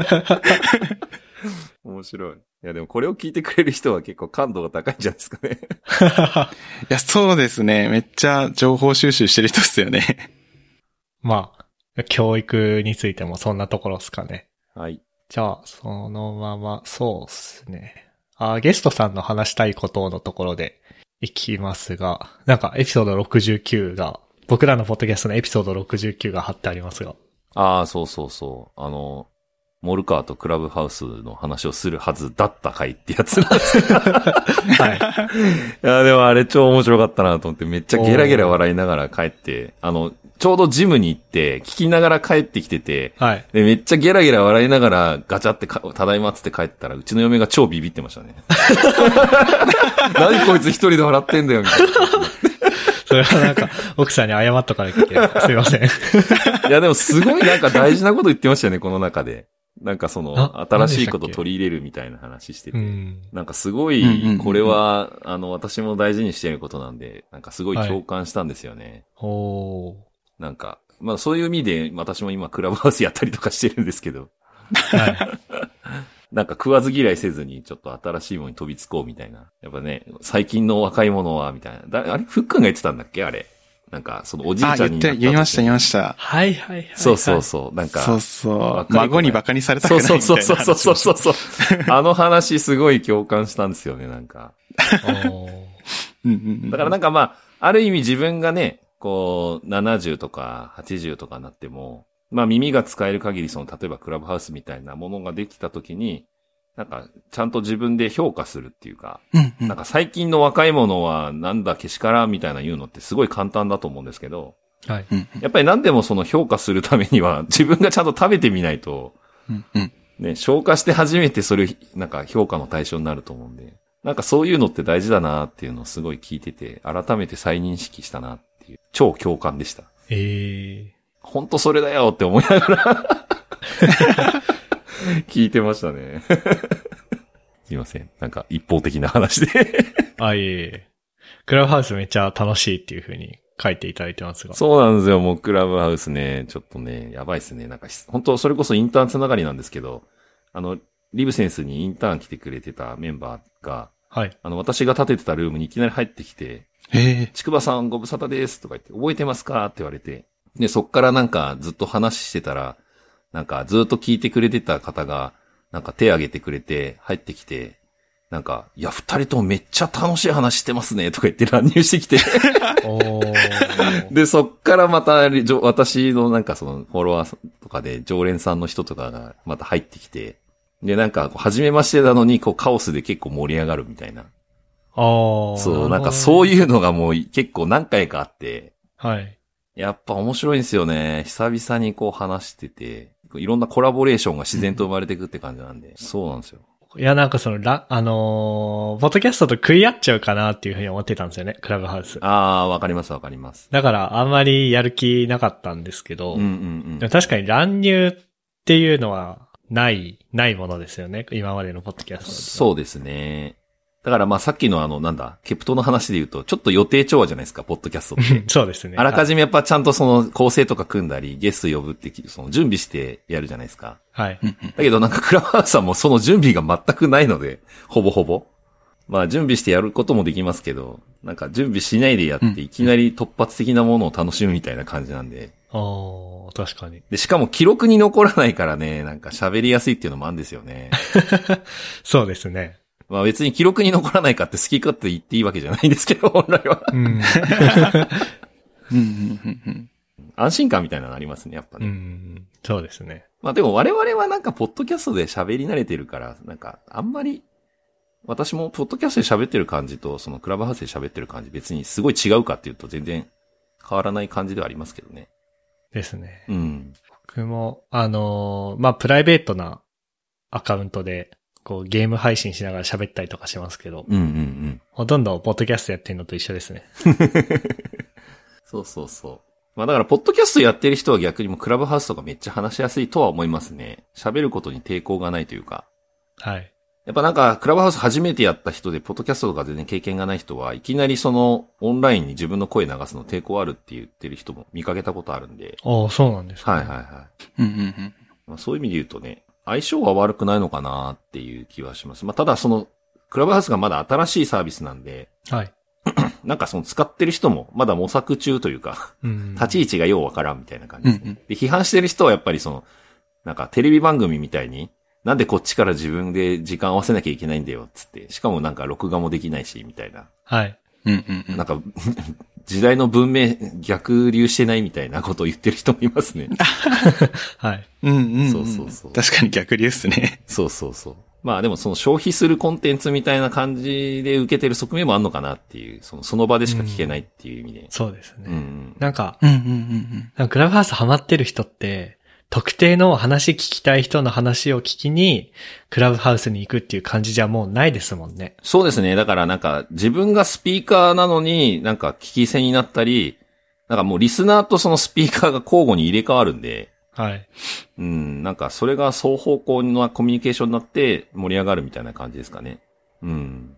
面白い。いやでもこれを聞いてくれる人は結構感度が高いんじゃないですかね。 いや、そうですね。めっちゃ情報収集してる人っすよね。 まあ、教育についてもそんなところっすかね。 はい。 じゃあ、そのまま、そうっすね。あ、ゲストさんの話したいことのところでいきますが、なんかエピソードろくじゅうきゅうが、僕らのポッドキャストのエピソードろくじゅうきゅうが貼ってありますが。 ああ、そうそうそう。あの、モルカーとクラブハウスの話をするはずだった回ってやつなんですけど。はい。いや、でもあれ超面白かったなと思って、めっちゃゲラゲラ笑いながら帰って、あの、ちょうどジムに行って、聞きながら帰ってきてて、 はい。 で、めっちゃゲラゲラ笑いながらガチャってか、ただいまっつって帰ったら、うちの嫁が超ビビってましたね。何こいつ一人で笑ってんだよ、みたいな。 それはなんか、奥さんに謝っとかなきゃいけない。すいません。いや、でもすごいなんか大事なこと言ってましたよね、この中で。なんかその、新しいこと取り入れるみたいな話してて。なんかすごい、これは、あの、私も大事にしていることなんで、なんかすごい共感したんですよね。 はい、おー。 なんか、まあそういう意味で、私も今クラブハウスやったりとかしてるんですけど。 はい。 なんか食わず嫌いせずにちょっと新しいものに飛びつこうみたいな。やっぱね、最近の若い者は、みたいな。だあれふっくんが言ってたんだっけあれ。なんか、そのおじいちゃんになった時。 あ、言って、言いました、言いました。 はいはいはい、はい。 そうそうそう。なんか。 そうそう。孫に馬鹿にされたくないみたいな。 そうそうそうそうそうそう。あの話すごい共感したんですよね、なんか。だからなんかまあ、ある意味自分がね、こう、ななじゅうとかはちじゅうとかになっても、まあ耳が使える限りその、例えばクラブハウスみたいなものができたときに、なんか、ちゃんと自分で評価するっていうか、 うんうん、 なんか最近の若い者はなんだけしからんみたいな言うのってすごい簡単だと思うんですけど、 はい。 やっぱり何でもその評価するためには自分がちゃんと食べてみないと、 うんうん、 ね、消化して初めてそれ、なんか評価の対象になると思うんで、なんかそういうのって大事だなっていうのをすごい聞いてて、改めて再認識したなっていう、超共感でした。 ええー。 ほんとそれだよって思いながら聞いてましたね。すいません。なんか一方的な話であ、いえいえ。クラブハウスめっちゃ楽しいっていう風に書いていただいてますが。 そうなんですよ。もうクラブハウスね、ちょっとね、やばいですね。なんか、本当それこそインターンつながりなんですけど、あの、リブセンスにインターン来てくれてたメンバーが、 はい。 あの、私が立ててたルームにいきなり入ってきて、 へえ。 ちくばさんご無沙汰ですとか言って、覚えてますかって言われて、で、そっからなんかずっと話してたら、なんかずっと聞いてくれてた方が、なんか手挙げてくれて、入ってきて、なんか、いや、二人ともめっちゃ楽しい話してますねとか言って乱入してきておで、そっからまた、私のなんかそのフォロワーとかで常連さんの人とかがまた入ってきて、で、なんか、初めましてなのに、こう、カオスで結構盛り上がるみたいな。 ああ。 そう、なんかそういうのがもう結構何回かあって、 はい。 やっぱ面白いんですよね。久々にこう話してて、いろんなコラボレーションが自然と生まれていくって感じなんで、うん、そうなんですよ。 いや、なんかその、ラ、あのー、ポッドキャストと食い合っちゃうかなっていうふうに思ってたんですよね、クラブハウス。 ああ、わかりますわかります。 だから、あんまりやる気なかったんですけど、 うんうんうん、 確かに乱入っていうのは、ない、ないものですよね、今までのポッドキャスト。 そうですね。だからまあさっきのあの、なんだ、ケプトの話で言うと、ちょっと予定調和じゃないですか、ポッドキャストって。 そうですね。 あらかじめやっぱちゃんとその構成とか組んだり、ゲスト呼ぶってその準備してやるじゃないですか。 はい。 だけどなんかクラブハウスはもうその準備が全くないので、ほぼほぼ。まあ準備してやることもできますけど、なんか準備しないでやっていきなり突発的なものを楽しむみたいな感じなんで。 ああ、確かに。 で、しかも記録に残らないからね、なんか喋りやすいっていうのもあるんですよね。 そうですね。 まあ別に記録に残らないかって好き勝手言っていいわけじゃないんですけど、本来は。 うん。 安心感みたいなのありますね、やっぱね。 うん。そうですね。 まあでも我々はなんかポッドキャストで喋り慣れてるから、なんかあんまり、私もポッドキャストで喋ってる感じと、そのクラブハウスで喋ってる感じ別にすごい違うかっていうと全然変わらない感じではありますけどね。 ですね。 うん。 僕も、あのー、まあプライベートなアカウントで、こうゲーム配信しながら喋ったりとかしますけど、 うんうんうん。 ほとんどポッドキャストやってるのと一緒ですね。 そうそうそう。まあだからポッドキャストやってる人は逆にもクラブハウスとかめっちゃ話しやすいとは思いますね。喋ることに抵抗がないというか。 はい。 やっぱなんかクラブハウス初めてやった人でポッドキャストとか全然経験がない人はいきなりそのオンラインに自分の声流すの抵抗あるって言ってる人も見かけたことあるんで。 ああ、そうなんですか、 ね。はいはいはい。うんうんうん。まあ、そういう意味で言うとね、相性は悪くないのかなっていう気はします。まあ、ただその、クラブハウスがまだ新しいサービスなんで、 はい。 なんかその使ってる人もまだ模索中というか、うん、立ち位置がようわからんみたいな感じですね、うんうん。で、批判してる人はやっぱりその、なんかテレビ番組みたいに、なんでこっちから自分で時間合わせなきゃいけないんだよ、つって。しかもなんか録画もできないし、みたいな。 はい。 うんうんうん、 なんか、時代の文明逆流してないみたいなことを言ってる人もいますね。 はい。 うんうんうん。 そうそうそう。 確かに逆流ですね。 そうそうそう。まあでもその消費するコンテンツみたいな感じで受けてる側面もあんのかなっていう、そのその場でしか聞けないっていう意味で。うん、 そうですね。 うんうん、 なんか、 うんうんうんうん、 なんかクラブハウスハマってる人って、特定の話聞きたい人の話を聞きに、クラブハウスに行くっていう感じじゃもうないですもんね。 そうですね。だからなんか自分がスピーカーなのになんか聞き捨てになったり、なんかもうリスナーとそのスピーカーが交互に入れ替わるんで。 はい。 うん、なんかそれが双方向のコミュニケーションになって盛り上がるみたいな感じですかね。うん。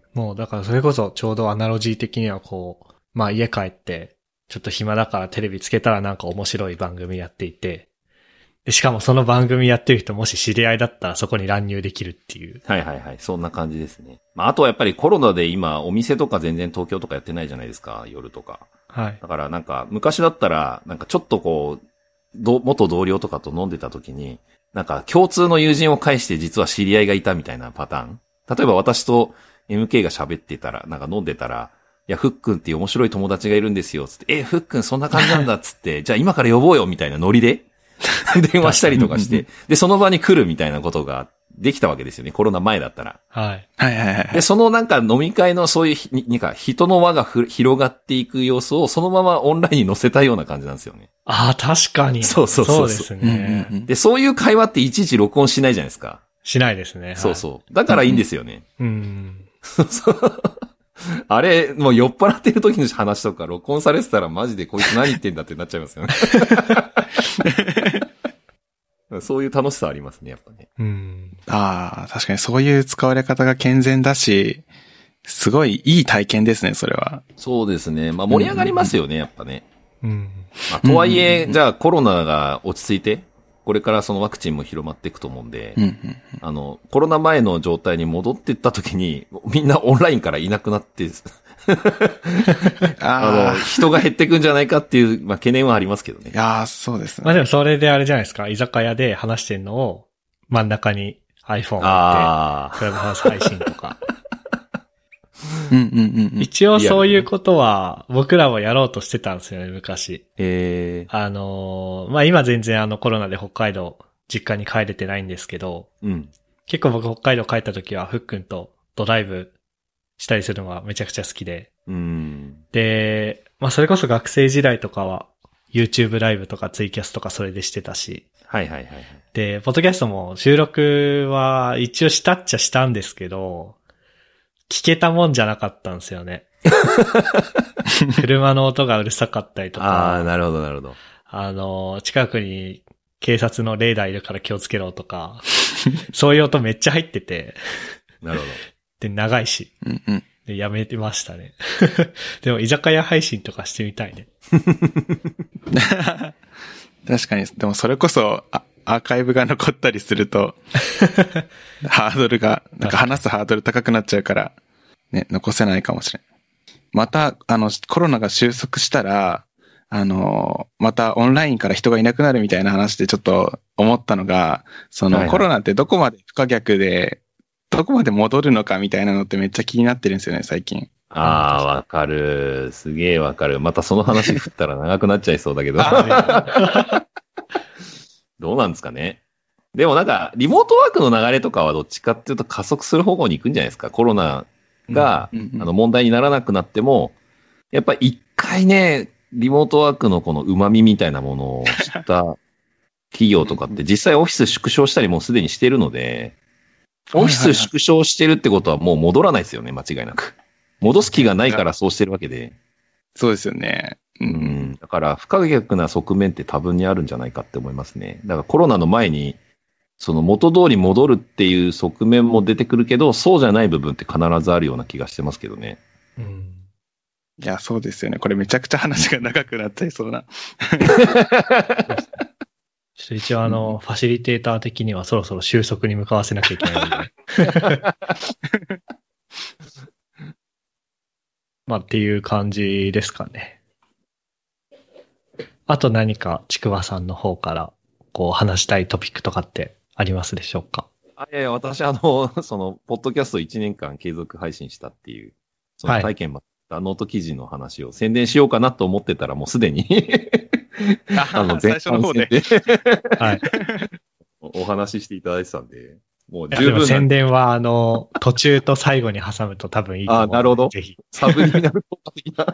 もうだからそれこそちょうどアナロジー的にはこう、まあ家帰ってちょっと暇だからテレビつけたらなんか面白い番組やっていて、でしかもその番組やってる人もし知り合いだったらそこに乱入できるっていう。 はいはいはい。そんな感じですね。まああとはやっぱりコロナで今お店とか全然東京とかやってないじゃないですか、夜とか。 はい。 だからなんか昔だったらなんかちょっとこう、ど元同僚とかと飲んでた時に、なんか共通の友人を介して実は知り合いがいたみたいなパターン。例えば私と エムケー が喋ってたら、なんか飲んでたら、いや、ふっくんっていう面白い友達がいるんですよ、つって、え、ふっくんそんな感じなんだ、つって、じゃあ今から呼ぼうよ、みたいなノリで電話したりとかして、で、その場に来るみたいなことができたわけですよね、コロナ前だったら。 はい。 はいはいはい。 で、そのなんか飲み会のそういう、なんか人の輪がふ広がっていく様子をそのままオンラインに載せたような感じなんですよね。 ああ、確かに。 そうそうそうそう。 そうですね、 うんうんうん。 で、そういう会話っていちいち録音しないじゃないですか。 しないですね。 そうそう。だからいいんですよね。 うん。 そうそう。あれ、もう酔っ払ってる時の話とか録音されてたらマジでこいつ何言ってんだってなっちゃいますよね。そういう楽しさありますね、やっぱね。 うん。 ああ、確かにそういう使われ方が健全だし、すごいいい体験ですね、それは。 そうですね。まあ盛り上がりますよね、うん、やっぱね。 うん。 まあ、とはいえ、うん、じゃあコロナが落ち着いて、 これからそのワクチンも広まっていくと思うんで、 うんうんうん、 あの、コロナ前の状態に戻っていった時に、みんなオンラインからいなくなって、あの、人が減っていくんじゃないかっていう、まあ、懸念はありますけどね。 いやー、そうですね。 まあでもそれであれじゃないですか、居酒屋で話してんのを真ん中に iPhone を置いて、クラブハウス配信とか。 うんうんうんうん、 一応そういうことは僕らもやろうとしてたんですよね、昔。 えー、 あのー、まあ今全然あのコロナで北海道実家に帰れてないんですけど、 うん、 結構僕北海道帰った時はふっくんとドライブしたりするのがめちゃくちゃ好きで。 うん、 で、まあそれこそ学生時代とかは YouTube ライブとかツイキャスとかそれでしてたし。 はいはいはい。 で、ポッドキャストも収録は一応したっちゃしたんですけど、聞けたもんじゃなかったんですよね。車の音がうるさかったりとか。 ああ、なるほどなるほど。 あの、近くに警察のレーダーいるから気をつけろとか、そういう音めっちゃ入ってて。 なるほど。 で、長いし。 うんうん、 で、やめてましたね。でも、居酒屋配信とかしてみたいね。 確かに、でもそれこそ、あアーカイブが残ったりすると、ハードルが、なんか話すハードル高くなっちゃうから、ね、残せないかもしれん。また、あの、コロナが収束したら、あの、またオンラインから人がいなくなるみたいな話でちょっと思ったのが、その、はいはい、コロナってどこまで不可逆で、どこまで戻るのかみたいなのってめっちゃ気になってるんですよね、最近。 ああ、わかる。すげえわかる。またその話振ったら長くなっちゃいそうだけど。どうなんですかね。でもなんか、リモートワークの流れとかはどっちかっていうと加速する方向に行くんじゃないですか。コロナが、うんうんうん、あの問題にならなくなっても、やっぱり一回ね、リモートワークのこの旨味みたいなものを知った企業とかって実際オフィス縮小したりもうすでにしてるので、オフィス縮小してるってことはもう戻らないですよね、間違いなく。戻す気がないからそうしてるわけで。 そうですよね。 うん。だから不可逆な側面って多分にあるんじゃないかって思いますね。だからコロナの前に、その元通り戻るっていう側面も出てくるけど、そうじゃない部分って必ずあるような気がしてますけどね。 うん。 いや、そうですよね。これめちゃくちゃ話が長くなっちゃいそうな。 一応あの、うん、ファシリテーター的にはそろそろ収束に向かわせなきゃいけないので。まあっていう感じですかね。あと何かちくわさんの方からこう話したいトピックとかってありますでしょうか？ あ、いやいや、私あの、その、ポッドキャストいちねんかん継続配信したっていう、その体験も、はい、ノート記事の話を宣伝しようかなと思ってたらもうすでにあの、最初の方で。 はい。お話ししていただいてたんで、もう十分。 宣伝は、あの、途中と最後に挟むと多分いいと思う。 あ、なるほど。 ぜひ。 サブリミナル効果的な。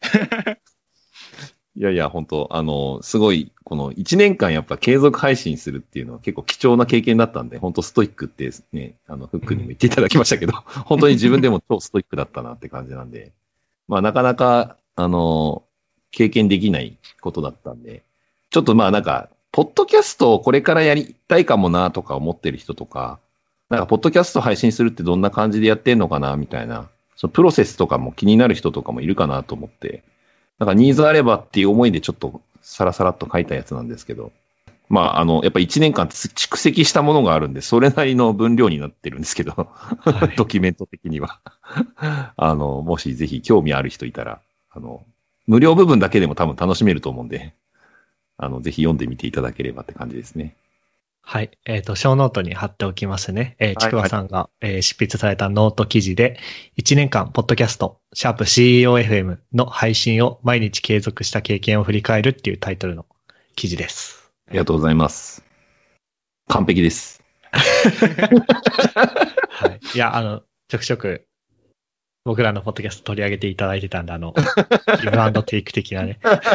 いやいや、本当あの、すごい、このいちねんかんやっぱ継続配信するっていうのは結構貴重な経験だったんで、本当ストイックってね、あの、フックにも言っていただきましたけど、本当に自分でも超ストイックだったなって感じなんで、まあなかなか、あの、経験できないことだったんで、ちょっとまあなんか、ポッドキャストをこれからやりたいかもなとか思ってる人とか、なんかポッドキャスト配信するってどんな感じでやってんのかなみたいな、そのプロセスとかも気になる人とかもいるかなと思って、なんかニーズあればっていう思いでちょっとサラサラっと書いたやつなんですけど、まああの、やっぱいちねんかん蓄積したものがあるんで、それなりの分量になってるんですけど、はい、ドキュメント的には。あの、もしぜひ興味ある人いたら、あの、無料部分だけでも多分楽しめると思うんで、あの、ぜひ読んでみていただければって感じですね。 はい。えっ、ー、と、小ノートに貼っておきますね。えー、ちくわさんが、はいはい、えー、執筆されたノート記事で、いちねんかん、ポッドキャスト、シャープ シーイーオーエフエム の配信を毎日継続した経験を振り返るっていうタイトルの記事です。 ありがとうございます。完璧です。 はい。いや、あの、ちょくちょく、僕らのポッドキャスト取り上げていただいてたんで、あの、ギブアンドテイク的なね。 あ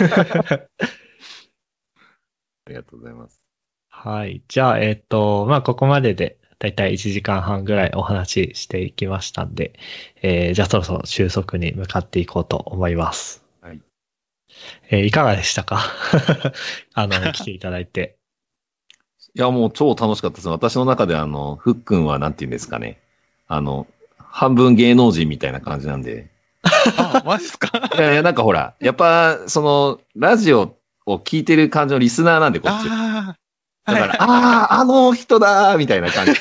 りがとうございます。 はい。じゃあ、えっと、まあ、ここまでで、だいたいいちじかんはんぐらいお話ししていきましたんで、えー、じゃあそろそろ収束に向かっていこうと思います。 はい。 えー、いかがでしたかあの、来ていただいて。 いや、もう超楽しかったです。私の中であの、ふっくんはなんて言うんですかね。あの、半分芸能人みたいな感じなんで。 あ、マジっすか？ いやいや、なんかほら、やっぱ、その、ラジオを聞いてる感じのリスナーなんで、こっち。 あだから、ああ、あの人だーみたいな感じ。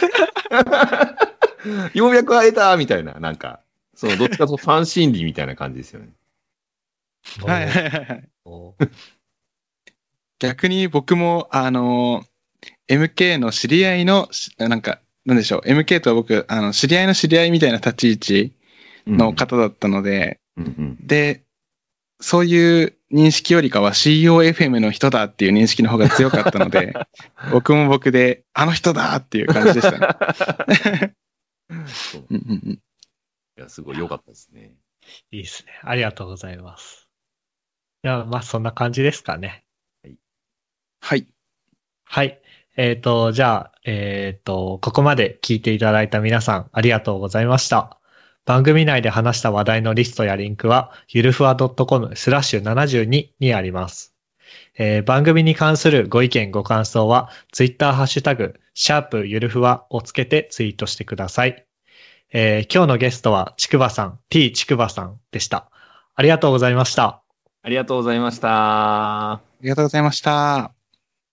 ようやく会えたーみたいな、なんか、その、どっちかというとファン心理みたいな感じですよね。 はいはいはいはい。 お逆に僕も、あの、エムケー の知り合いの、しなんか、なんでしょう、エムケー とは僕、あの、知り合いの知り合いみたいな立ち位置の方だったので、 うんうんで、そういう認識よりかは シーイーオーエフエム の人だっていう認識の方が強かったので、僕も僕で、あの人だっていう感じでしたね。 そううんうんうんいや、すごい良かったですね。 いいですね。ありがとうございます。いや、まあそんな感じですかね。 はい。 はい。えっと、じゃあ、えっと、ここまで聞いていただいた皆さんありがとうございました。番組内で話した話題のリストやリンクは、ゆるふわ .com スラッシュななじゅうににあります。えー番組に関するご意見ご感想は、ツイッターハッシュタグ、シャープゆるふわをつけてツイートしてください。えー今日のゲストは、ちくばさん、T ちくばさんでした。ありがとうございました。 ありがとうございました。 ありがとうございました。